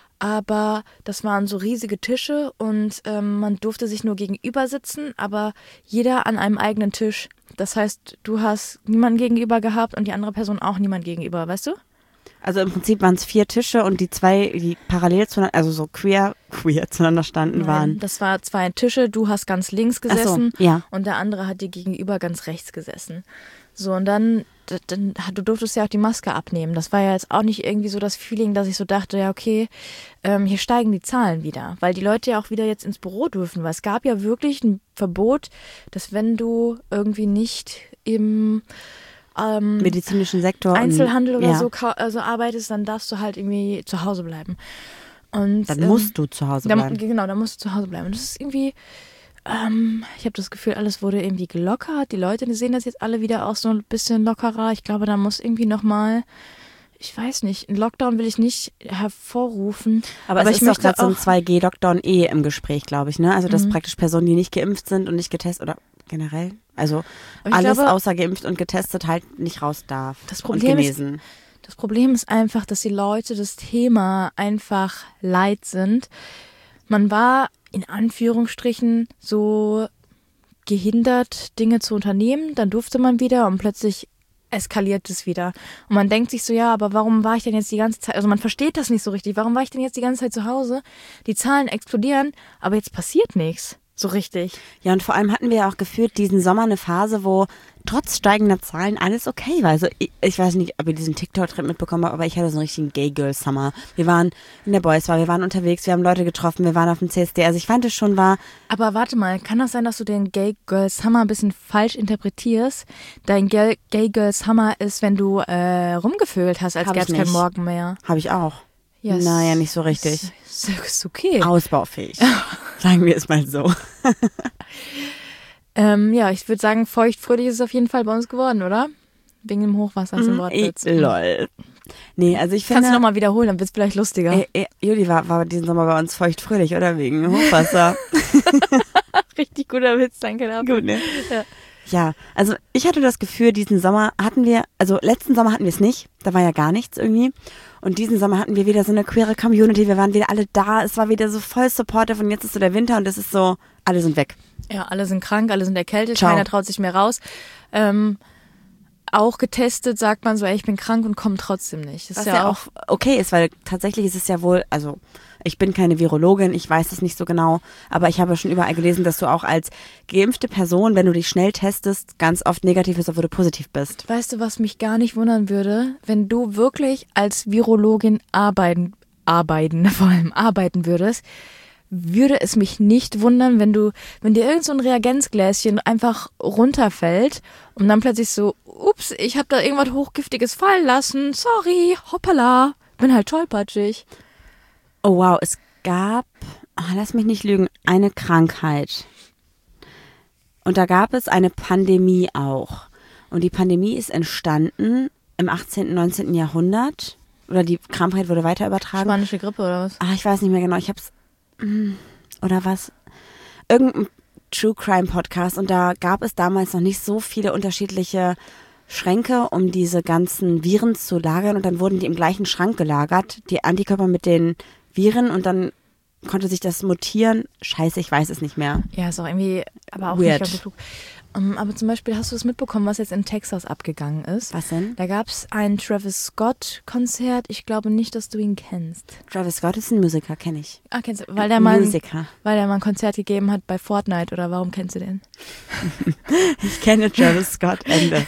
Aber das waren so riesige Tische und man durfte sich nur gegenüber sitzen, aber jeder an einem eigenen Tisch. Das heißt, du hast niemanden gegenüber gehabt und die andere Person auch niemand gegenüber, weißt du? Also im Prinzip waren es 4 Tische und die 2, die parallel zueinander, also so queer zueinander standen, waren. Das war 2 Tische, du hast ganz links gesessen Ach so, ja. und der andere hat dir gegenüber ganz rechts gesessen. So, und dann du durftest ja auch die Maske abnehmen. Das war ja jetzt auch nicht irgendwie so das Feeling, dass ich so dachte, ja okay, hier steigen die Zahlen wieder, weil die Leute ja auch wieder jetzt ins Büro dürfen, weil es gab ja wirklich ein Verbot, dass wenn du irgendwie nicht im medizinischen Sektor. Einzelhandel oder ja. so also arbeitest, dann darfst du halt irgendwie zu Hause bleiben. Und, Dann musst du zu Hause bleiben. Genau, dann musst du zu Hause bleiben. Und das ist irgendwie, ich habe das Gefühl, alles wurde irgendwie gelockert. Die Leute, die sehen das jetzt alle wieder auch so ein bisschen lockerer. Ich glaube, da muss irgendwie nochmal, ich weiß nicht, einen Lockdown will ich nicht hervorrufen. Aber es ich ist doch möchte gerade so ein auch 2G-Lockdown im Gespräch, glaube ich, ne? Also dass praktisch Personen, die nicht geimpft sind und nicht getestet oder generell, also Aber ich alles glaube, außer geimpft und getestet halt nicht raus darf. Das und Problem genesen. Das Problem ist einfach, dass die Leute das Thema einfach leid sind. Man war in Anführungsstrichen so gehindert, Dinge zu unternehmen, dann durfte man wieder und plötzlich eskaliert es wieder. Und man denkt sich so, ja, aber warum war ich denn jetzt die ganze Zeit, also man versteht das nicht so richtig, warum war ich denn jetzt die ganze Zeit zu Hause? Die Zahlen explodieren, aber jetzt passiert nichts. So richtig. Ja, und vor allem hatten wir ja auch gefühlt diesen Sommer eine Phase, wo trotz steigender Zahlen alles okay war. Also ich weiß nicht, ob ihr diesen TikTok-Trend mitbekommen habt, aber ich hatte so einen richtigen Gay-Girl-Summer. Wir waren in der Boys Bar, wir waren unterwegs, wir haben Leute getroffen, wir waren auf dem CSD. Also ich fand es schon war... Aber warte mal, kann das sein, dass du den Gay Girl Summer ein bisschen falsch interpretierst? Dein Gay Girl Summer ist, wenn du rumgevögelt hast, als Hab gäbe es ich keinen nicht. Morgen mehr. Habe ich auch. Ja, Naja, nicht so richtig. Ist okay. Ausbaufähig. Sagen wir es mal so. Ja, ich würde sagen, feuchtfröhlich ist es auf jeden Fall bei uns geworden, oder? Wegen dem Hochwasser ist im Wortwitz. Lol. Nee, also ich finde... Kannst du nochmal wiederholen, dann wird es vielleicht lustiger. Juli war diesen Sommer bei uns feuchtfröhlich, oder? Wegen Hochwasser. Richtig guter Witz, danke dafür. Gut, ne? Ja. Ja, also ich hatte das Gefühl, diesen Sommer hatten wir, also letzten Sommer hatten wir es nicht, da war ja gar nichts irgendwie. Und diesen Sommer hatten wir wieder so eine queere Community, wir waren wieder alle da, es war wieder so voll supportive und jetzt ist so der Winter und es ist so, alle sind weg. Ja, alle sind krank, alle sind erkältet, Ciao. keiner traut sich mehr raus. Auch getestet sagt man so, ey, ich bin krank und komme trotzdem nicht. Das Was ist ja auch okay ist, weil tatsächlich ist es ja wohl, also ich bin keine Virologin, ich weiß es nicht so genau, aber ich habe schon überall gelesen, dass du auch als geimpfte Person, wenn du dich schnell testest, ganz oft negativ ist, obwohl du positiv bist. Weißt du, was mich gar nicht wundern würde, wenn du wirklich als Virologin arbeiten würdest, würde es mich nicht wundern, wenn dir irgend so ein Reagenzgläschen einfach runterfällt und dann plötzlich so, ups, ich habe da irgendwas Hochgiftiges fallen lassen, sorry, hoppala, bin halt tollpatschig. Oh wow, es gab, lass mich nicht lügen, eine Krankheit. Und da gab es eine Pandemie auch. Und die Pandemie ist entstanden im 18., 19. Jahrhundert. Oder die Krankheit wurde weiter übertragen. Spanische Grippe oder was? Ich weiß nicht mehr genau. Ich hab's oder was? Irgendein True Crime Podcast und da gab es damals noch nicht so viele unterschiedliche Schränke, um diese ganzen Viren zu lagern und dann wurden die im gleichen Schrank gelagert, die Antikörper mit den Viren und dann konnte sich das mutieren. Scheiße, ich weiß es nicht mehr. Ja, ist auch irgendwie, aber auch Weird. nicht ganz so klug. Aber zum Beispiel hast du es mitbekommen, was jetzt in Texas abgegangen ist? Was denn? Da gab es ein Travis Scott-Konzert. Ich glaube nicht, dass du ihn kennst. Travis Scott ist ein Musiker, kenne ich. Ah, kennst du? Weil der mal Musiker. ein Konzert gegeben hat bei Fortnite oder warum kennst du den? Ich kenne Travis Scott, Ende.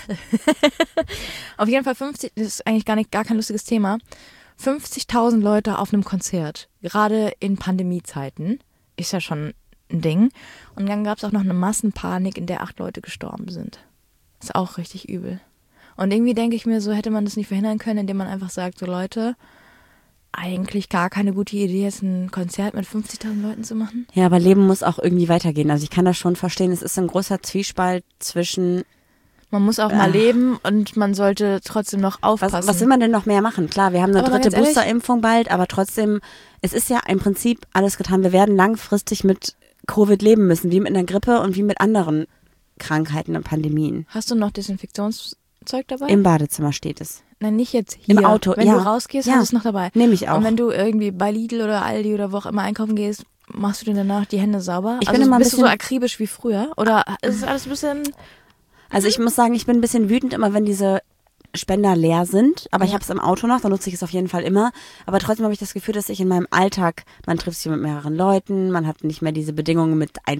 Auf jeden Fall 50, das ist eigentlich gar kein lustiges Thema. 50.000 Leute auf einem Konzert, gerade in Pandemiezeiten, ist ja schon ein Ding. Und dann gab es auch noch eine Massenpanik, in der 8 Leute gestorben sind. Ist auch richtig übel. Und irgendwie denke ich mir so, hätte man das nicht verhindern können, indem man einfach sagt, so Leute, eigentlich gar keine gute Idee, jetzt ein Konzert mit 50.000 Leuten zu machen. Ja, aber Leben muss auch irgendwie weitergehen. Also ich kann das schon verstehen. Es ist ein großer Zwiespalt zwischen Man muss auch mal leben und man sollte trotzdem noch aufpassen. Was will man denn noch mehr machen? Klar, wir haben eine Aber mal dritte ganz ehrlich- Boosterimpfung bald, aber trotzdem, es ist ja im Prinzip alles getan. Wir werden langfristig mit Covid leben müssen, wie mit einer Grippe und wie mit anderen Krankheiten und Pandemien. Hast du noch Desinfektionszeug dabei? Im Badezimmer steht es. Nein, nicht jetzt hier. Im Auto, Wenn ja. du rausgehst, Ja. hast du es noch dabei. Nehme ich auch. Und wenn du irgendwie bei Lidl oder Aldi oder wo auch immer einkaufen gehst, machst du dir danach die Hände sauber? Ich also bin immer ein bist du so bisschen- akribisch wie früher? Oder ist es alles ein bisschen... Also ich muss sagen, ich bin ein bisschen wütend immer, wenn diese Spender leer sind, aber ich habe es im Auto noch, dann nutze ich es auf jeden Fall immer. Aber trotzdem habe ich das Gefühl, dass ich in meinem Alltag, man trifft sich mit mehreren Leuten, man hat nicht mehr diese Bedingungen mit ein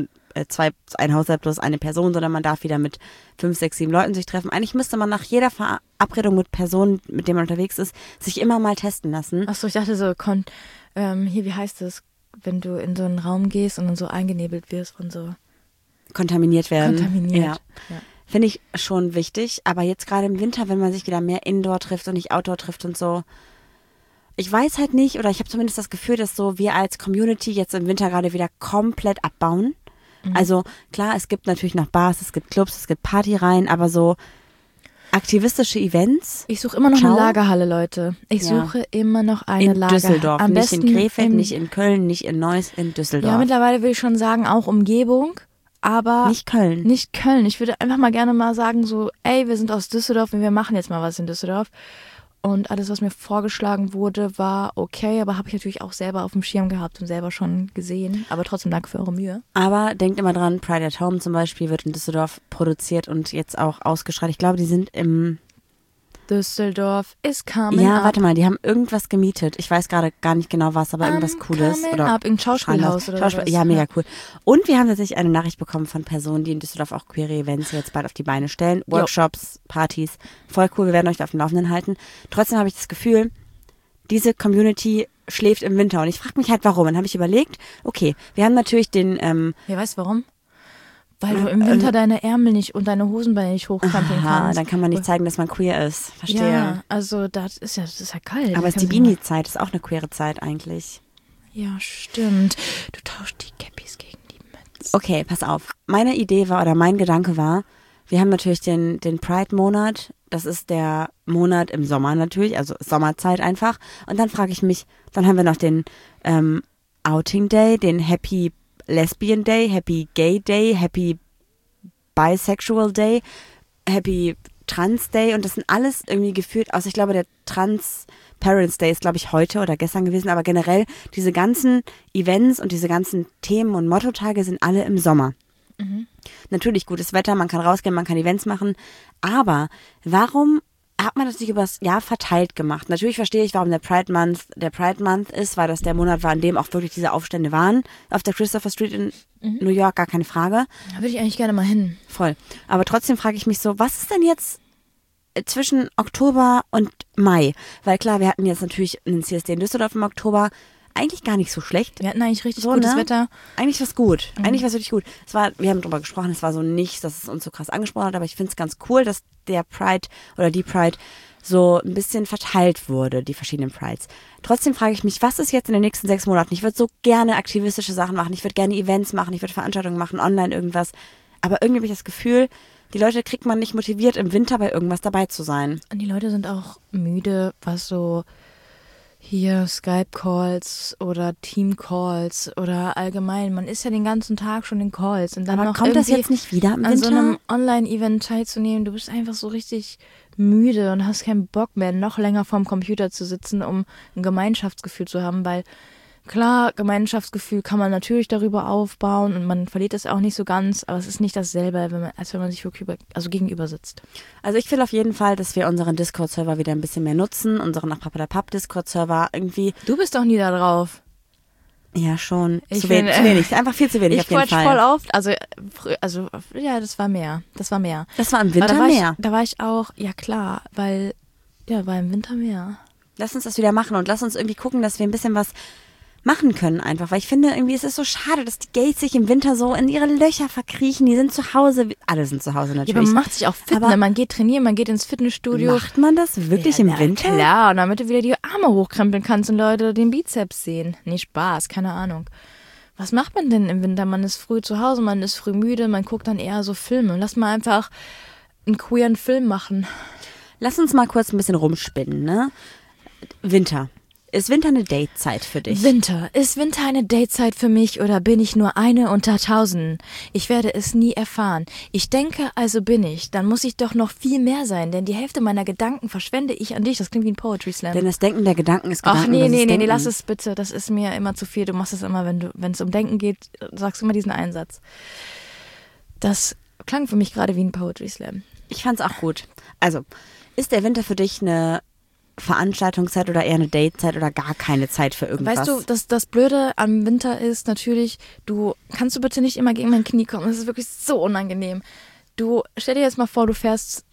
Haushalt plus eine Person, sondern man darf wieder mit 5, 6, 7 Leuten sich treffen. Eigentlich müsste man nach jeder Verabredung mit Personen, mit denen man unterwegs ist, sich immer mal testen lassen. Achso, ich dachte so, hier, wie heißt das, wenn du in so einen Raum gehst und dann so eingenebelt wirst von so... Kontaminiert werden. Kontaminiert. Ja. Finde ich schon wichtig, aber jetzt gerade im Winter, wenn man sich wieder mehr Indoor trifft und nicht Outdoor trifft und so, ich weiß halt nicht, oder ich habe zumindest das Gefühl, dass so wir als Community jetzt im Winter gerade wieder komplett abbauen. Also klar, es gibt natürlich noch Bars, es gibt Clubs, es gibt Partyreihen, aber so aktivistische Events Ich suche immer noch Ciao. eine Lagerhalle, Leute. Ich Ja. suche immer noch eine in Lagerhalle. Düsseldorf, Am nicht besten in Krefeld, im- nicht in Köln, nicht in Neuss, in Düsseldorf. Ja, mittlerweile würde ich schon sagen, auch Umgebung, aber nicht Köln. nicht Köln. Ich würde einfach mal gerne mal sagen, so, ey, wir sind aus Düsseldorf und wir machen jetzt mal was in Düsseldorf. Und alles, was mir vorgeschlagen wurde, war okay, aber habe ich natürlich auch selber auf dem Schirm gehabt und selber schon gesehen. Aber trotzdem danke für eure Mühe. Aber denkt immer dran, Pride at Home zum Beispiel wird in Düsseldorf produziert und jetzt auch ausgestrahlt. Ich glaube, die sind im... Düsseldorf is coming Ja, up. warte mal, die haben irgendwas gemietet. Ich weiß gerade gar nicht genau was, aber irgendwas Cooles. coming Oder up, ein Schauspielhaus oder sowas. Ja, mega cool. Und wir haben tatsächlich eine Nachricht bekommen von Personen, die in Düsseldorf auch queere Events jetzt bald auf die Beine stellen. Workshops, Partys. Voll cool, wir werden euch da auf dem Laufenden halten. Trotzdem habe ich das Gefühl, diese Community schläft im Winter. Und ich frage mich halt, warum. Dann habe ich überlegt, okay, wir haben natürlich den... Ja, weißt du warum? Weil du im Winter deine Ärmel nicht und deine Hosenbeine nicht hochkrempeln Aha, kannst. dann kann man nicht zeigen, dass man queer ist. Verstehe. Ja, also das ist ja kalt. Aber es ist die Beanie-Zeit, ist auch eine queere Zeit eigentlich. Ja, stimmt. Du tauschst die Cappies gegen die Mützen. Okay, pass auf. Meine Idee war, oder mein Gedanke war, wir haben natürlich den Pride-Monat. Das ist der Monat im Sommer natürlich, also Sommerzeit einfach. Und dann frage ich mich, dann haben wir noch den Outing Day, den Happy Lesbian Day, Happy Gay Day, Happy Bisexual Day, Happy Trans Day. Und das sind alles irgendwie gefühlt aus, ich glaube, der Trans Parents Day ist, glaube ich, heute oder gestern gewesen. Aber generell, diese ganzen Events und diese ganzen Themen und Mottotage sind alle im Sommer. Natürlich gutes Wetter, man kann rausgehen, man kann Events machen, aber warum hat man das nicht über das Jahr verteilt gemacht? Natürlich verstehe ich, warum der Pride Month ist, weil das der Monat war, in dem auch wirklich diese Aufstände waren auf der Christopher Street in New York, gar keine Frage. Da würde ich eigentlich gerne mal hin. Voll. Aber trotzdem frage ich mich so, was ist denn jetzt zwischen Oktober und Mai? Weil klar, wir hatten jetzt natürlich einen CSD in Düsseldorf im Oktober. Eigentlich gar nicht so schlecht. Wir hatten eigentlich richtig So, gutes ne? Wetter. Eigentlich was gut. Eigentlich war es wirklich gut. Wir haben drüber gesprochen, es war so nicht, dass es uns so krass angesprochen hat, aber ich finde es ganz cool, dass der Pride oder die Pride so ein bisschen verteilt wurde, die verschiedenen Prides. Trotzdem frage ich mich, was ist jetzt in den nächsten 6 Monaten? Ich würde so gerne aktivistische Sachen machen, ich würde gerne Events machen, ich würde Veranstaltungen machen, online irgendwas. Aber irgendwie habe ich das Gefühl, die Leute kriegt man nicht motiviert, im Winter bei irgendwas dabei zu sein. Und die Leute sind auch müde, was so hier Skype-Calls oder Team-Calls oder allgemein. Man ist ja den ganzen Tag schon in Calls. Und dann Aber noch kommt das irgendwie jetzt nicht wieder im an so Winter? einem Online-Event teilzunehmen? Du bist einfach so richtig müde und hast keinen Bock mehr, noch länger vorm Computer zu sitzen, um ein Gemeinschaftsgefühl zu haben, weil klar, Gemeinschaftsgefühl kann man natürlich darüber aufbauen und man verliert es auch nicht so ganz, aber es ist nicht dasselbe, als wenn man sich wirklich gegenüber sitzt. Also ich will auf jeden Fall, dass wir unseren Discord-Server wieder ein bisschen mehr nutzen, unseren nach Papa der Papp Discord-Server irgendwie. Du bist doch nie da drauf. Ja, schon. Ich Zu bin, wenig. Einfach viel zu wenig auf Ich jeden quatsch Fall. voll oft, also ja, das war mehr. Das war im Aber Winter mehr. Da war ich auch, ja klar, weil, ja, war im Winter mehr. Lass uns das wieder machen und lass uns irgendwie gucken, dass wir ein bisschen was machen können einfach, weil ich finde irgendwie, es ist so schade, dass die Gays sich im Winter so in ihre Löcher verkriechen, die sind zu Hause, alle sind zu Hause Ja, natürlich. aber man macht sich auch fit, Aber ne? Man geht trainieren, man geht ins Fitnessstudio. macht man das wirklich im Winter? Klar, und damit du wieder die Arme hochkrempeln kannst und Leute den Bizeps sehen. Nee, Spaß, keine Ahnung. Was macht man denn im Winter? Man ist früh zu Hause, man ist früh müde, man guckt dann eher so Filme. Lass mal einfach einen queeren Film machen. Lass uns mal kurz ein bisschen rumspinnen, ne? Winter. Ist Winter eine Datezeit für dich? Winter. Ist Winter eine Datezeit für mich oder bin ich nur eine unter Tausenden? Ich werde es nie erfahren. Ich denke, also bin ich. Dann muss ich doch noch viel mehr sein, denn die Hälfte meiner Gedanken verschwende ich an dich. Das klingt wie ein Poetry Slam. Denn das Denken der Gedanken ist Gedanken. Ach nee, Denken. lass es bitte. Das ist mir immer zu viel. Du machst es immer, wenn es um Denken geht, sagst du immer diesen Einsatz. Das klang für mich gerade wie ein Poetry Slam. Ich fand's auch gut. Also, ist der Winter für dich eine Veranstaltungszeit oder eher eine Datezeit oder gar keine Zeit für irgendwas? Weißt du, das Blöde am Winter ist natürlich, kannst du bitte nicht immer gegen mein Knie kommen. Das ist wirklich so unangenehm. Stell dir jetzt mal vor, du fährst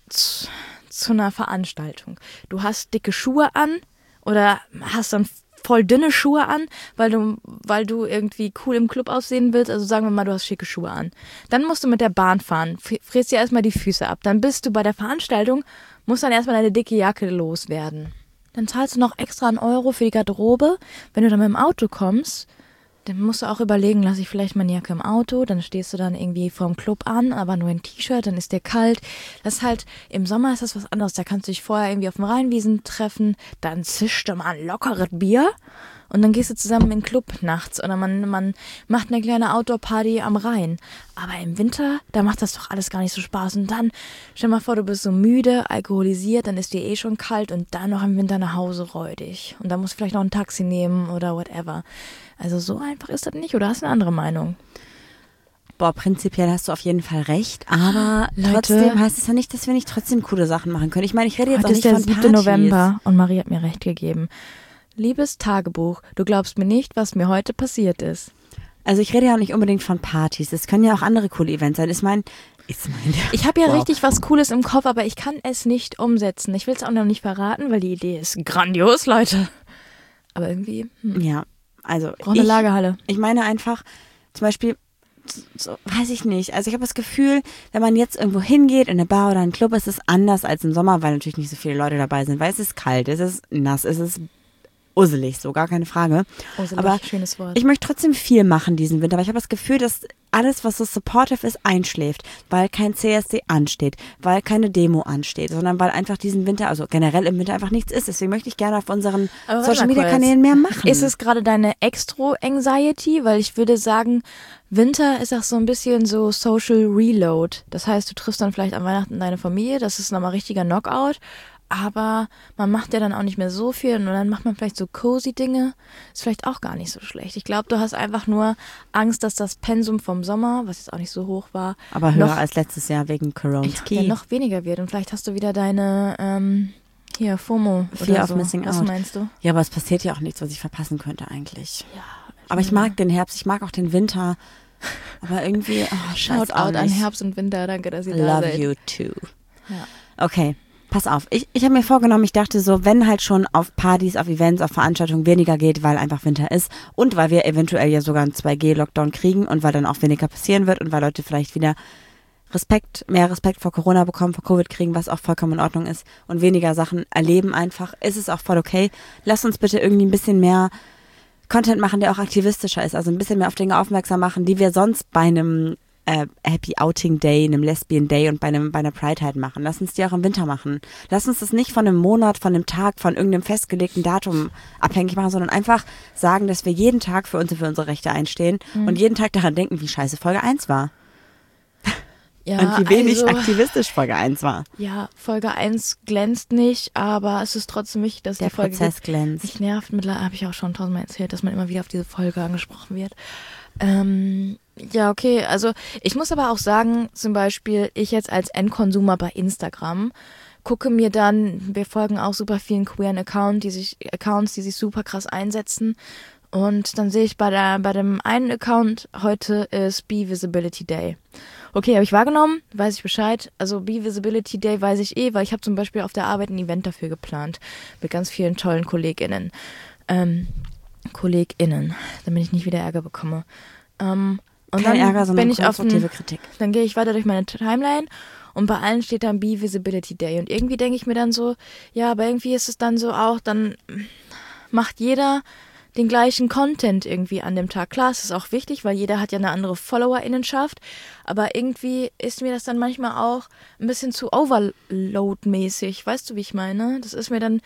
zu einer Veranstaltung. Du hast dicke Schuhe an oder hast dann voll dünne Schuhe an, weil du irgendwie cool im Club aussehen willst. Also sagen wir mal, du hast schicke Schuhe an. Dann musst du mit der Bahn fahren, frierst dir erstmal die Füße ab. Dann bist du bei der Veranstaltung, musst dann erstmal deine dicke Jacke loswerden. Dann zahlst du noch extra einen Euro für die Garderobe. Wenn du dann mit dem Auto kommst, dann musst du auch überlegen, lasse ich vielleicht meine Jacke im Auto, dann stehst du dann irgendwie vorm Club an, aber nur ein T-Shirt, dann ist dir kalt. Das ist halt, im Sommer ist das was anderes, da kannst du dich vorher irgendwie auf dem Rheinwiesen treffen, dann zischt du mal ein lockeres Bier und dann gehst du zusammen in den Club nachts oder man macht eine kleine Outdoor-Party am Rhein. Aber im Winter, da macht das doch alles gar nicht so Spaß und dann, stell mal vor, du bist so müde, alkoholisiert, dann ist dir eh schon kalt und dann noch im Winter nach Hause räudig und dann musst du vielleicht noch ein Taxi nehmen oder whatever. Also so einfach ist das nicht, oder hast du eine andere Meinung? Boah, prinzipiell hast du auf jeden Fall recht, aber Leute, trotzdem heißt es ja nicht, dass wir nicht trotzdem coole Sachen machen können. Ich meine, ich rede jetzt heute auch nicht ist der von 7. Partys. November und Marie hat mir recht gegeben. Liebes Tagebuch, du glaubst mir nicht, was mir heute passiert ist. Also ich rede ja auch nicht unbedingt von Partys. Es können ja auch andere coole Events sein. Ich habe ja Wow. richtig was Cooles im Kopf, aber ich kann es nicht umsetzen. Ich will es auch noch nicht verraten, weil die Idee ist grandios, Leute. Aber irgendwie Ja, also braucht eine Lagerhalle. ich meine einfach, zum Beispiel, so, weiß ich nicht. Also ich habe das Gefühl, wenn man jetzt irgendwo hingeht, in eine Bar oder einen Club, ist es anders als im Sommer, weil natürlich nicht so viele Leute dabei sind, weil es ist kalt, es ist nass, es ist usselig, so gar keine Frage. Aber schönes Wort. ich möchte trotzdem viel machen diesen Winter, aber ich habe das Gefühl, dass alles, was so supportive ist, einschläft, weil kein CSD ansteht, weil keine Demo ansteht, sondern weil einfach diesen Winter, also generell im Winter einfach nichts ist. Deswegen möchte ich gerne auf unseren Aber warte Social mal Media kurz. Kanälen mehr machen. Ist es gerade deine Extro-Anxiety? Weil ich würde sagen, Winter ist auch so ein bisschen so Social Reload. Das heißt, du triffst dann vielleicht an Weihnachten deine Familie, das ist nochmal richtiger Knockout. Aber man macht ja dann auch nicht mehr so viel und dann macht man vielleicht so cozy Dinge. Ist vielleicht auch gar nicht so schlecht. Ich glaube, du hast einfach nur Angst, dass das Pensum vom Sommer, was jetzt auch nicht so hoch war, aber höher noch, als letztes Jahr wegen Coronski. ja, noch weniger wird. Und vielleicht hast du wieder deine, FOMO Fear oder of so. missing Was out. meinst du? Ja, aber es passiert ja auch nichts, was ich verpassen könnte eigentlich. Ja. Aber ich mag den Herbst, ich mag auch den Winter. Aber irgendwie, Shout out an Herbst und Winter, danke, dass ihr da Love seid. you too. Ja. Okay, pass auf. Ich habe mir vorgenommen, ich dachte so, wenn halt schon auf Partys, auf Events, auf Veranstaltungen weniger geht, weil einfach Winter ist und weil wir eventuell ja sogar einen 2G-Lockdown kriegen und weil dann auch weniger passieren wird und weil Leute vielleicht wieder mehr Respekt vor Corona bekommen, vor Covid kriegen, was auch vollkommen in Ordnung ist und weniger Sachen erleben einfach, ist es auch voll okay. Lass uns bitte irgendwie ein bisschen mehr Content machen, der auch aktivistischer ist, also ein bisschen mehr auf Dinge aufmerksam machen, die wir sonst bei einem Happy Outing Day, einem Lesbian Day und bei einer Pride halt machen. Lass uns die auch im Winter machen. Lass uns das nicht von einem Monat, von einem Tag, von irgendeinem festgelegten Datum abhängig machen, sondern einfach sagen, dass wir jeden Tag für uns und für unsere Rechte einstehen und jeden Tag daran denken, wie scheiße Folge 1 war. Ja, und wie wenig aktivistisch Folge 1 war. Ja, Folge 1 glänzt nicht, aber es ist trotzdem wichtig, dass der die Folge Prozess glänzt. Mich nervt, mittlerweile habe ich auch schon tausendmal erzählt, dass man immer wieder auf diese Folge angesprochen wird. Ja, okay, also ich muss aber auch sagen, zum Beispiel ich jetzt als Endkonsumer bei Instagram gucke mir dann, wir folgen auch super vielen queeren Accounts, die sich super krass einsetzen. Und dann sehe ich bei dem einen Account, heute ist Be-Visibility Day. Okay, habe ich wahrgenommen, weiß ich Bescheid. Also Be-Visibility Day weiß ich weil ich habe zum Beispiel auf der Arbeit ein Event dafür geplant. Mit ganz vielen tollen KollegInnen, damit ich nicht wieder Ärger bekomme. Und Kein dann Ärger, sondern bin ich konstruktive Kritik. Dann gehe ich weiter durch meine Timeline und bei allen steht dann Be-Visibility Day. Und irgendwie denke ich mir dann so, ja, aber irgendwie ist es dann so auch, dann macht jeder den gleichen Content irgendwie an dem Tag. Klar, es ist auch wichtig, weil jeder hat ja eine andere FollowerInnenschaft, aber irgendwie ist mir das dann manchmal auch ein bisschen zu Overload-mäßig. Weißt du, wie ich meine? Das ist mir dann,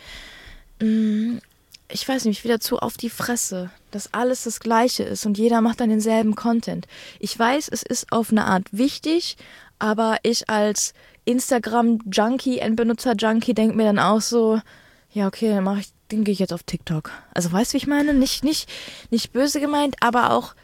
ich weiß nicht, wieder zu auf die Fresse, dass alles das Gleiche ist und jeder macht dann denselben Content. Ich weiß, es ist auf eine Art wichtig, aber ich als Instagram-Junkie, Endbenutzer-Junkie denke mir dann auch so, ja, okay, dann gehe ich jetzt auf TikTok. Also weißt du, wie ich meine? Nicht böse gemeint, aber auch,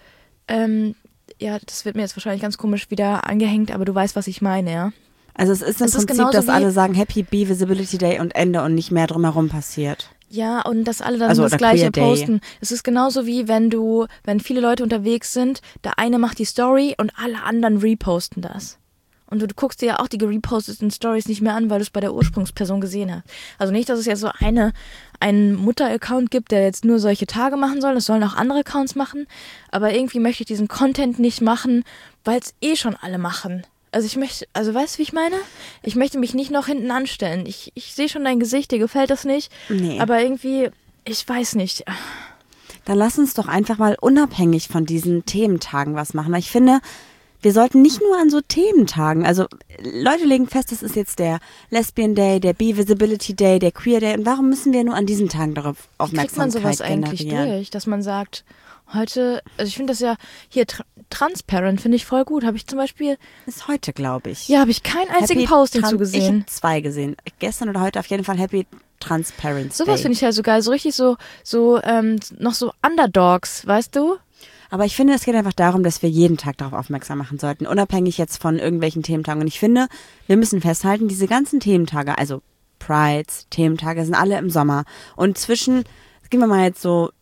ja, das wird mir jetzt wahrscheinlich ganz komisch wieder angehängt, aber du weißt, was ich meine, ja? Also es ist im Prinzip, dass alle sagen Happy Be-Visibility Day und Ende und nicht mehr drumherum passiert. Ja, und dass alle dann das Gleiche posten. Es ist genauso wie wenn viele Leute unterwegs sind, der eine macht die Story und alle anderen reposten das. Und du guckst dir ja auch die gereposteten Stories nicht mehr an, weil du es bei der Ursprungsperson gesehen hast. Also nicht, dass es jetzt so einen Mutter-Account gibt, der jetzt nur solche Tage machen soll. Das sollen auch andere Accounts machen. Aber irgendwie möchte ich diesen Content nicht machen, weil es schon alle machen. Also weißt du, wie ich meine? Ich möchte mich nicht noch hinten anstellen. Ich sehe schon dein Gesicht, dir gefällt das nicht. Nee. Aber irgendwie, ich weiß nicht. Dann lass uns doch einfach mal unabhängig von diesen Thementagen was machen. Weil ich finde, wir sollten nicht nur an so Thementagen, also Leute legen fest, das ist jetzt der Lesbian Day, der Be-Visibility Day, der Queer Day und warum müssen wir nur an diesen Tagen darauf Aufmerksamkeit generieren? Kriegt man sowas eigentlich durch, dass man sagt, heute, also ich finde das ja hier transparent, finde ich voll gut, habe ich zum Beispiel... Ist heute, glaube ich. Ja, habe ich keinen einzigen Post dazu gesehen. Ich habe 2 gesehen, gestern oder heute auf jeden Fall Happy Transparent Day. Sowas finde ich ja so geil, so richtig so noch so Underdogs, weißt du? Aber ich finde, es geht einfach darum, dass wir jeden Tag darauf aufmerksam machen sollten, unabhängig jetzt von irgendwelchen Thementagen. Und ich finde, wir müssen festhalten, diese ganzen Thementage, also Prides, Thementage, sind alle im Sommer. Und gehen wir mal jetzt so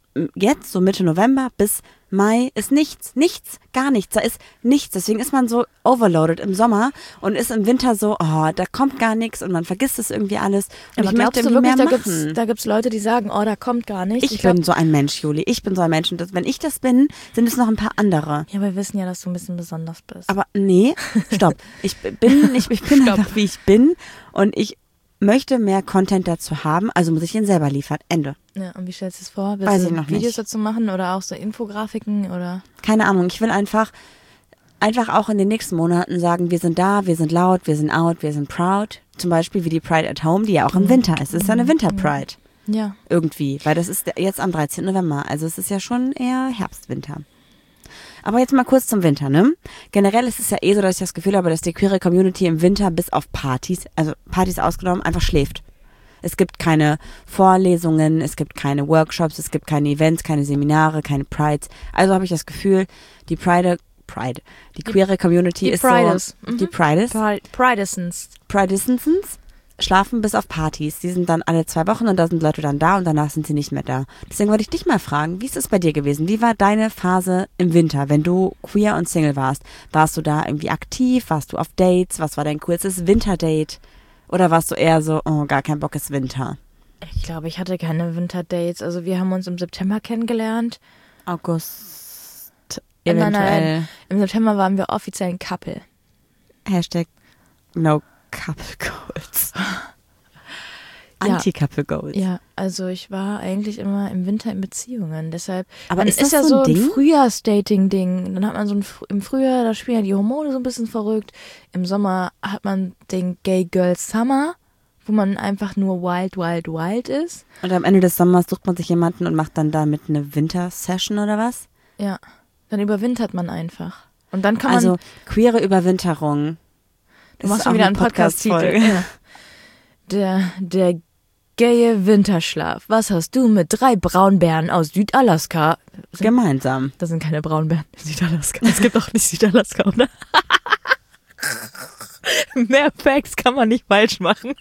Mitte November bis Mai ist nichts, gar nichts. Da ist nichts. Deswegen ist man so overloaded im Sommer und ist im Winter so, oh, da kommt gar nichts und man vergisst es irgendwie alles. Und aber ich möchte glaubst du wirklich, mehr da gibt's Leute, die sagen, oh, da kommt gar nichts? Ich bin so ein Mensch, Juli. Ich bin so ein Mensch. Und wenn ich das bin, sind es noch ein paar andere. Ja, wir wissen ja, dass du ein bisschen besonders bist. Aber nee, stopp. Ich bin einfach, wie ich bin und ich möchte mehr Content dazu haben, also muss ich ihn selber liefern. Ende. Ja, und wie stellst du es vor? Weiß ich noch Videos nicht. dazu machen oder auch so Infografiken oder? Keine Ahnung. Ich will einfach auch in den nächsten Monaten sagen, wir sind da, wir sind laut, wir sind out, wir sind proud. Zum Beispiel wie die Pride at Home, die ja auch im Winter ist. Es ist eine Winter-Pride. Ja. Irgendwie, weil das ist jetzt am 13. November. Also es ist ja schon eher Herbst, Winter. Aber jetzt mal kurz zum Winter, ne? Generell ist es ja so, dass ich das Gefühl habe, dass die queere Community im Winter bis auf Partys, also Partys ausgenommen, einfach schläft. Es gibt keine Vorlesungen, es gibt keine Workshops, es gibt keine Events, keine Seminare, keine Prides. Also habe ich das Gefühl, die queere Community ist Prides. So, die Prides. Pridescents schlafen bis auf Partys. Die sind dann alle 2 Wochen und da sind Leute dann da und danach sind sie nicht mehr da. Deswegen wollte ich dich mal fragen, wie ist es bei dir gewesen? Wie war deine Phase im Winter, wenn du queer und Single warst? Warst du da irgendwie aktiv? Warst du auf Dates? Was war dein coolstes Winterdate? Oder warst du eher so, oh, gar kein Bock, ist Winter? Ich glaube, ich hatte keine Winterdates. Also wir haben uns im September kennengelernt. August eventuell. Nein. Im September waren wir offiziell ein Couple. #NoCoupleGoals. Anti-Couple Goals. Ja, also ich war eigentlich immer im Winter in Beziehungen, deshalb. Aber dann ist das ja so so ein ein Ding? Frühjahrsdating-Ding. Dann hat man so im Frühjahr, da spielen ja die Hormone so ein bisschen verrückt. Im Sommer hat man den Gay Girl Summer, wo man einfach nur wild, wild, wild ist. Und am Ende des Sommers sucht man sich jemanden und macht dann damit eine Winter-Session oder was? Ja, dann überwintert man einfach. Und dann kann man. Also queere Überwinterung. Du machst schon wieder einen Podcast-Titel. Ja. Der gaye Winterschlaf. Was hast du mit 3 Braunbären aus Südalaska? Gemeinsam. Das sind keine Braunbären in Südalaska. Es gibt auch nicht Südalaska, oder? Mehr Facts kann man nicht falsch machen.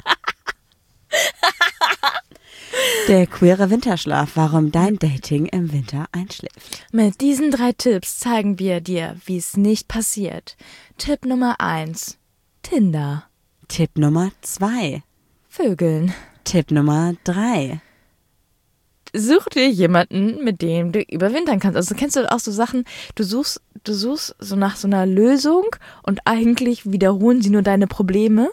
Der queere Winterschlaf, warum dein Dating im Winter einschläft. Mit diesen 3 Tipps zeigen wir dir, wie es nicht passiert. Tipp Nummer 1. Tinder. Tipp Nummer 2. Vögeln. Tipp Nummer 3. Such dir jemanden, mit dem du überwintern kannst. Also kennst du auch so Sachen, du suchst so nach so einer Lösung und eigentlich wiederholen sie nur deine Probleme.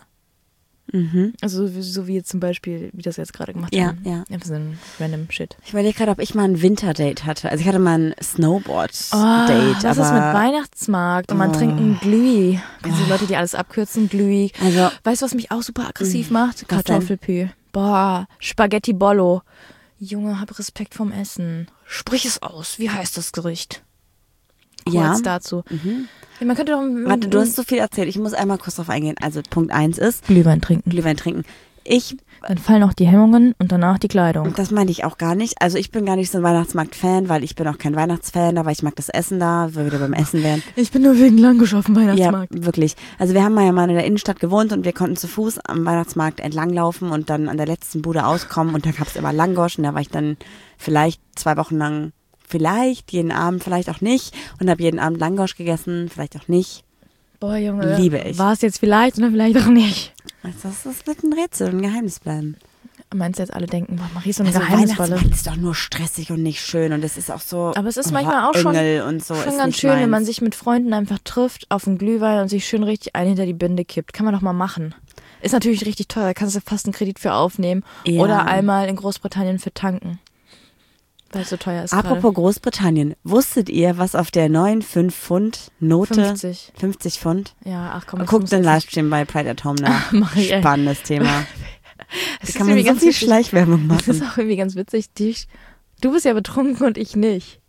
Mhm. Also so wie jetzt zum Beispiel, wie das jetzt gerade gemacht Ja, haben. ja. Einfach so ein random Shit. Ich überlege gerade, ob ich mal ein Winterdate hatte. Also ich hatte mal ein Snowboard-Date. Was ist mit Weihnachtsmarkt und man trinkt einen Glühi. Kennst du die Leute, die alles abkürzen? Glühi. Also, Weißt du, was mich auch super aggressiv macht? Was denn? Kartoffelpü. Boah, Spaghetti Bollo. Junge, hab Respekt vom Essen. Sprich es aus. Wie heißt das Gericht? Kurz ja. dazu. Ja, man könnte doch Warte, du hast so viel erzählt. Ich muss einmal kurz drauf eingehen. Also Punkt 1 ist Glühwein trinken. Glühwein trinken. Dann fallen auch die Hemmungen und danach die Kleidung. Das meine ich auch gar nicht. Also ich bin gar nicht so ein Weihnachtsmarkt-Fan, weil ich bin auch kein Weihnachtsfan, aber ich mag das Essen da, wo wir wieder beim Essen wären. Ich bin nur wegen Langosch auf dem Weihnachtsmarkt. Ja, wirklich. Also wir haben ja mal in der Innenstadt gewohnt und wir konnten zu Fuß am Weihnachtsmarkt entlanglaufen und dann an der letzten Bude auskommen und da gab es immer Langosch und da war ich dann vielleicht 2 Wochen lang, vielleicht jeden Abend, vielleicht auch nicht und habe jeden Abend Langosch gegessen, vielleicht auch nicht. Boah, Junge. Liebe ich. War es jetzt vielleicht oder vielleicht auch nicht? Also das wird ein Rätsel, ein Geheimnis bleiben. Meinst du jetzt alle denken, boah, Marie ist so eine Also Geheimnisvolle? Weihnachtsmarkt ist doch nur stressig und nicht schön und es ist auch so. Aber es ist manchmal auch schon, Engel und so schon ist ganz nicht schön, wenn man meins. sich mit Freunden einfach trifft auf einen Glühwein und sich schön richtig einen hinter die Binde kippt. Kann man doch mal machen. Ist natürlich richtig teuer, da kannst du fast einen Kredit für aufnehmen. Ja. Oder einmal in Großbritannien für tanken. Weil es so teuer ist Apropos Großbritannien, wusstet ihr, was auf der neuen 5-Pfund-Note 50. 50 Pfund? Ja, ach komm. Guckt den Livestream bei Pride at Home nach. Marie, ey. Spannendes Thema. Es Da ist kann man irgendwie so ganz viel witzig. Schleichwerbung Das ist machen. auch irgendwie ganz witzig. Du bist ja betrunken und ich nicht.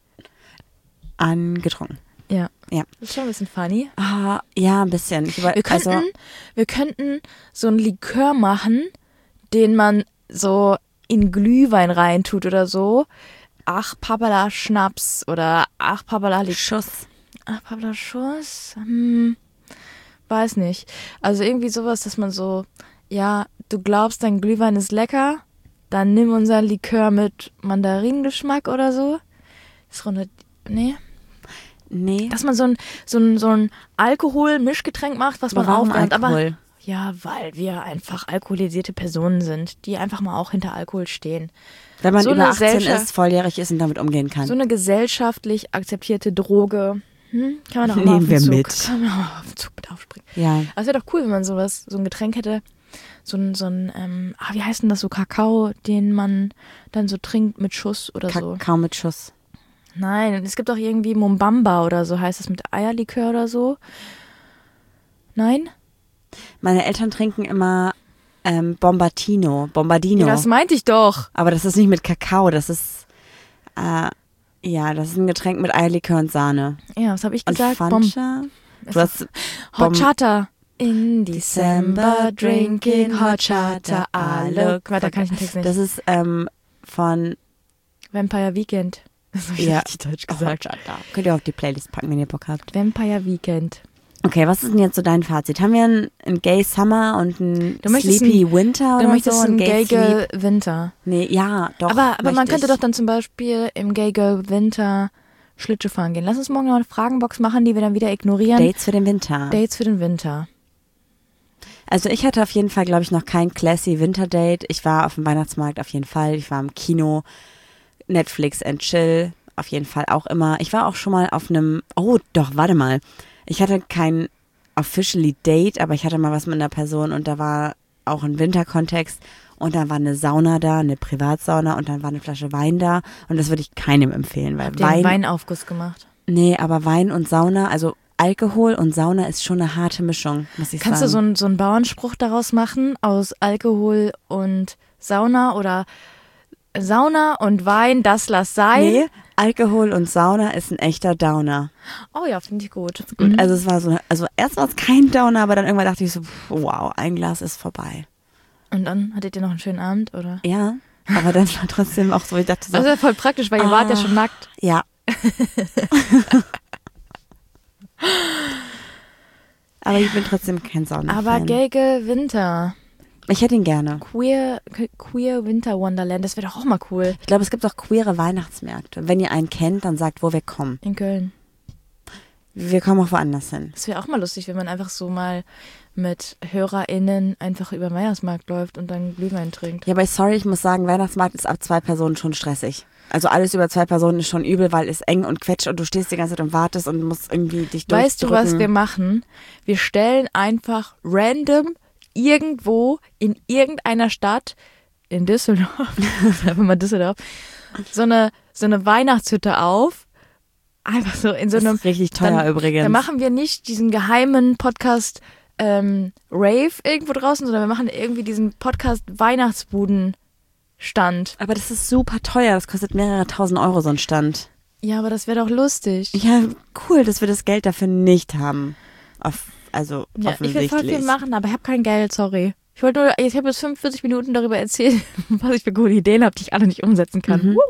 Angetrunken. Ja. Ja. Das ist schon ein bisschen funny. Ah, ja, ein bisschen. Wir könnten so einen Likör machen, den man so in Glühwein reintut oder so. Ach, Papala Schnaps oder ach, Papala Likör. Schuss. Ach, Papala Schuss? Weiß nicht. Also irgendwie sowas, dass man so, ja, du glaubst, dein Glühwein ist lecker, dann nimm unser Likör mit Mandarinengeschmack oder so. Das rundet, nee. Nee. Dass man so ein Alkohol-Mischgetränk macht, was man Warum aufwärmt. Aber Alkohol? ja, weil wir einfach alkoholisierte Personen sind, die einfach mal auch hinter Alkohol stehen. Wenn man so über eine 18 Gesellschaft- ist, volljährig ist und damit umgehen kann. So eine gesellschaftlich akzeptierte Droge, kann man doch mal Nehmen auf den wir Zug, mit. Kann man auch mal auf den Zug mit aufspringen. ja. Aber es wäre doch cool, wenn man so ein Getränk hätte, wie heißt denn das, so Kakao, den man dann so trinkt mit Schuss oder so. Kakao mit Schuss. Nein, es gibt auch irgendwie Mumbamba oder so, heißt das mit Eierlikör oder so. Nein? Meine Eltern trinken immer Bombardino. Ja, das meinte ich doch. Aber das ist nicht mit Kakao, das ist das ist ein Getränk mit Eierlikör und Sahne. Ja, was habe ich Und gesagt? Fanta? Du hast Horchata. In December drinking Horchata. Ah, look. Warte, da kann ich den Text nicht. Das ist von Vampire Weekend. Das habe ich ja, richtig deutsch gesagt. Horchata. Könnt ihr auf die Playlist packen, wenn ihr Bock habt. Vampire Weekend. Okay, was ist denn jetzt so dein Fazit? Haben wir einen Gay Summer und einen Du möchtest Sleepy Winter Du oder möchtest so? einen Gay Girl Sleep? Winter. Nee, ja, doch. Aber man möchte könnte ich. doch dann zum Beispiel im Gay Girl Winter Schlittschuh fahren gehen. Lass uns morgen noch eine Fragenbox machen, die wir dann wieder ignorieren. Dates für den Winter. Dates für den Winter. Also ich hatte auf jeden Fall, glaube ich, noch kein classy Winterdate. Ich war auf dem Weihnachtsmarkt auf jeden Fall. Ich war im Kino, Netflix and Chill auf jeden Fall auch immer. Ich war auch schon mal auf einem, oh doch, warte mal. Ich hatte kein officially Date, aber ich hatte mal was mit einer Person und da war auch ein Winterkontext und dann war eine Sauna da, eine Privatsauna und dann war eine Flasche Wein da und das würde ich keinem empfehlen, weil Habt ihr einen Weinaufguss gemacht? Nee, aber Wein und Sauna, also Alkohol und Sauna ist schon eine harte Mischung, muss ich Kannst sagen. du so einen Bauernspruch daraus machen aus Alkohol und Sauna oder Sauna und Wein, das lass sein? Nee, Alkohol und Sauna ist ein echter Downer. Oh ja, finde ich gut. Also es war so, also erst war es kein Downer, aber dann irgendwann dachte ich so, wow, ein Glas ist vorbei. Und dann hattet ihr noch einen schönen Abend, oder? Ja, aber dann war trotzdem auch so, ich dachte so, Das ist ja voll praktisch, weil ihr wart ja schon nackt. ja. Aber ich bin trotzdem kein Sauna-Fan. Aber Gelge Winter. Ich hätte ihn gerne. Queer Winter Wonderland, das wäre doch auch mal cool. Ich glaube, es gibt auch queere Weihnachtsmärkte. Wenn ihr einen kennt, dann sagt, wo wir kommen. In Köln. Wir kommen auch woanders hin. Das wäre auch mal lustig, wenn man einfach so mal mit HörerInnen einfach über den Weihnachtsmarkt läuft und dann Glühwein trinkt. Ja, aber sorry, ich muss sagen, Weihnachtsmarkt ist ab 2 Personen schon stressig. Also alles über 2 Personen ist schon übel, weil es eng und quetscht und du stehst die ganze Zeit und wartest und musst irgendwie dich durchdrücken. Weißt du, was wir machen? Wir stellen einfach random irgendwo in irgendeiner Stadt, in Düsseldorf, einfach mal Düsseldorf, so eine Weihnachtshütte auf. Einfach so in so Das einem. ist richtig teuer übrigens. Dann machen wir nicht diesen geheimen Podcast Rave irgendwo draußen, sondern wir machen irgendwie diesen Podcast Weihnachtsbudenstand. Aber das ist super teuer. Das kostet mehrere tausend Euro, so ein Stand. Ja, aber das wäre doch lustig. Ja, cool, dass wir das Geld dafür nicht haben. Also Ja, ich will offensichtlich. voll viel machen, aber ich habe kein Geld, sorry. Ich habe jetzt 45 Minuten darüber erzählt, was ich für gute Ideen habe, die ich alle nicht umsetzen kann. Mhm.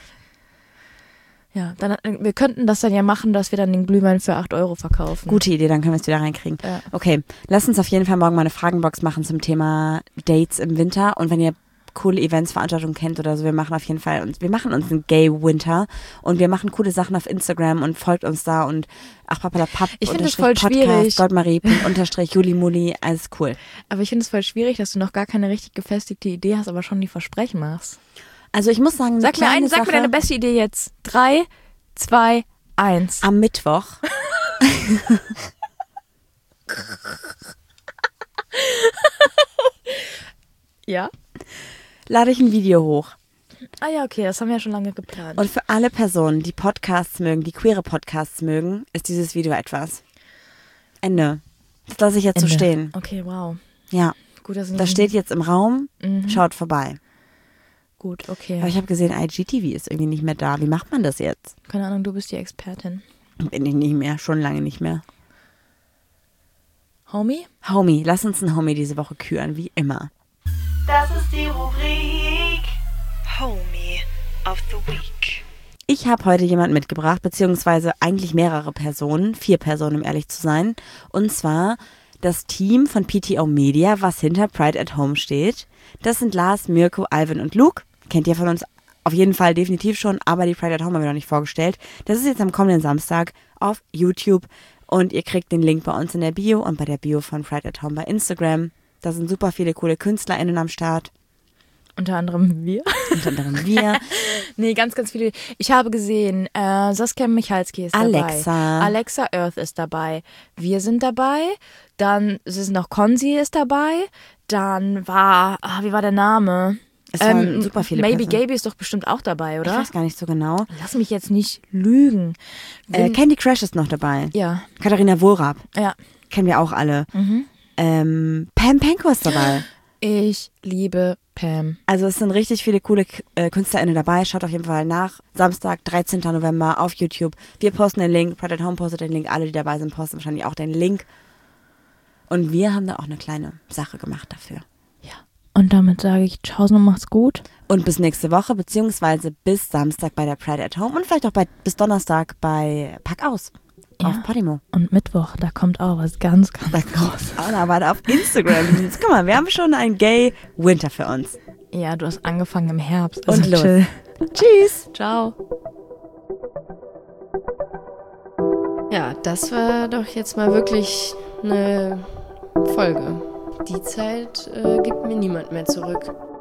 Ja, dann, wir könnten das dann ja machen, dass wir dann den Glühwein für 8 Euro verkaufen. Gute Idee, dann können wir es wieder reinkriegen. Ja. Okay, lass uns auf jeden Fall morgen mal eine Fragenbox machen zum Thema Dates im Winter. Und wenn ihr coole Events, Veranstaltungen kennt oder so, wir machen auf jeden Fall wir machen uns einen Gay Winter und wir machen coole Sachen auf Instagram und folgt uns da und papalapap Ich finde es voll schwierig. Goldmarie, Julimuli, alles cool. Aber ich finde es voll schwierig, dass du noch gar keine richtig gefestigte Idee hast, aber schon die Versprechen machst. Also ich muss sagen, Sag mir deine beste Idee jetzt. 3, 2, 1. Am Mittwoch. Ja? Lade ich ein Video hoch. Ah ja, okay, das haben wir ja schon lange geplant. Und für alle Personen, die Podcasts mögen, die queere Podcasts mögen, ist dieses Video etwas. Ende. Das lasse ich jetzt so stehen. Okay, wow. Ja, Gut, das steht jetzt im Raum. Schaut vorbei. Gut, okay. Aber ich habe gesehen, IGTV ist irgendwie nicht mehr da. Wie macht man das jetzt? Keine Ahnung, du bist die Expertin. Bin ich nicht mehr, schon lange nicht mehr. Homie? Homie, lass uns einen Homie diese Woche küren, wie immer. Das ist die Rubrik Homie of the Week. Ich habe heute jemanden mitgebracht, beziehungsweise eigentlich mehrere Personen, 4 Personen, um ehrlich zu sein. Und zwar das Team von PTO Media, was hinter Pride at Home steht. Das sind Lars, Mirko, Alvin und Luke. Kennt ihr von uns auf jeden Fall definitiv schon, aber die Pride at Home haben wir noch nicht vorgestellt. Das ist jetzt am kommenden Samstag auf YouTube und ihr kriegt den Link bei uns in der Bio und bei der Bio von Pride at Home bei Instagram. Da sind super viele coole KünstlerInnen am Start. Unter anderem wir. Unter anderem wir. Nee, ganz, ganz viele. Ich habe gesehen, Saskia Michalski ist Alexa. dabei. Alexa Earth ist dabei. Wir sind dabei. Dann ist noch Konzi ist dabei. Dann war, wie war der Name? Es waren super viele Maybe Personen. Gaby ist doch bestimmt auch dabei, Ich oder? weiß gar nicht so genau. Lass mich jetzt nicht lügen. Candy Crush ist noch dabei. Ja, Katharina Wohlrab. ja. Kennen wir auch alle. Pam Penko ist dabei. Ich liebe Pam. Also es sind richtig viele coole KünstlerInnen dabei. Schaut auf jeden Fall nach. Samstag, 13. November auf YouTube. Wir posten den Link. Pride at Home postet den Link. Alle, die dabei sind, posten wahrscheinlich auch den Link. Und wir haben da auch eine kleine Sache gemacht dafür. Ja. Und damit sage ich Tschaußen und macht's gut. Und bis nächste Woche, beziehungsweise bis Samstag bei der Pride at Home und vielleicht auch bis Donnerstag bei Pack aus. Ja. Auf Podimo. Und Mittwoch, da kommt auch was ganz, ganz groß. Aber auf Instagram. Guck mal, wir haben schon einen Gay Winter für uns. Ja, du hast angefangen im Herbst. Und los. Chill. Tschüss. Ciao. Ja, das war doch jetzt mal wirklich eine Folge. Die Zeit gibt mir niemand mehr zurück.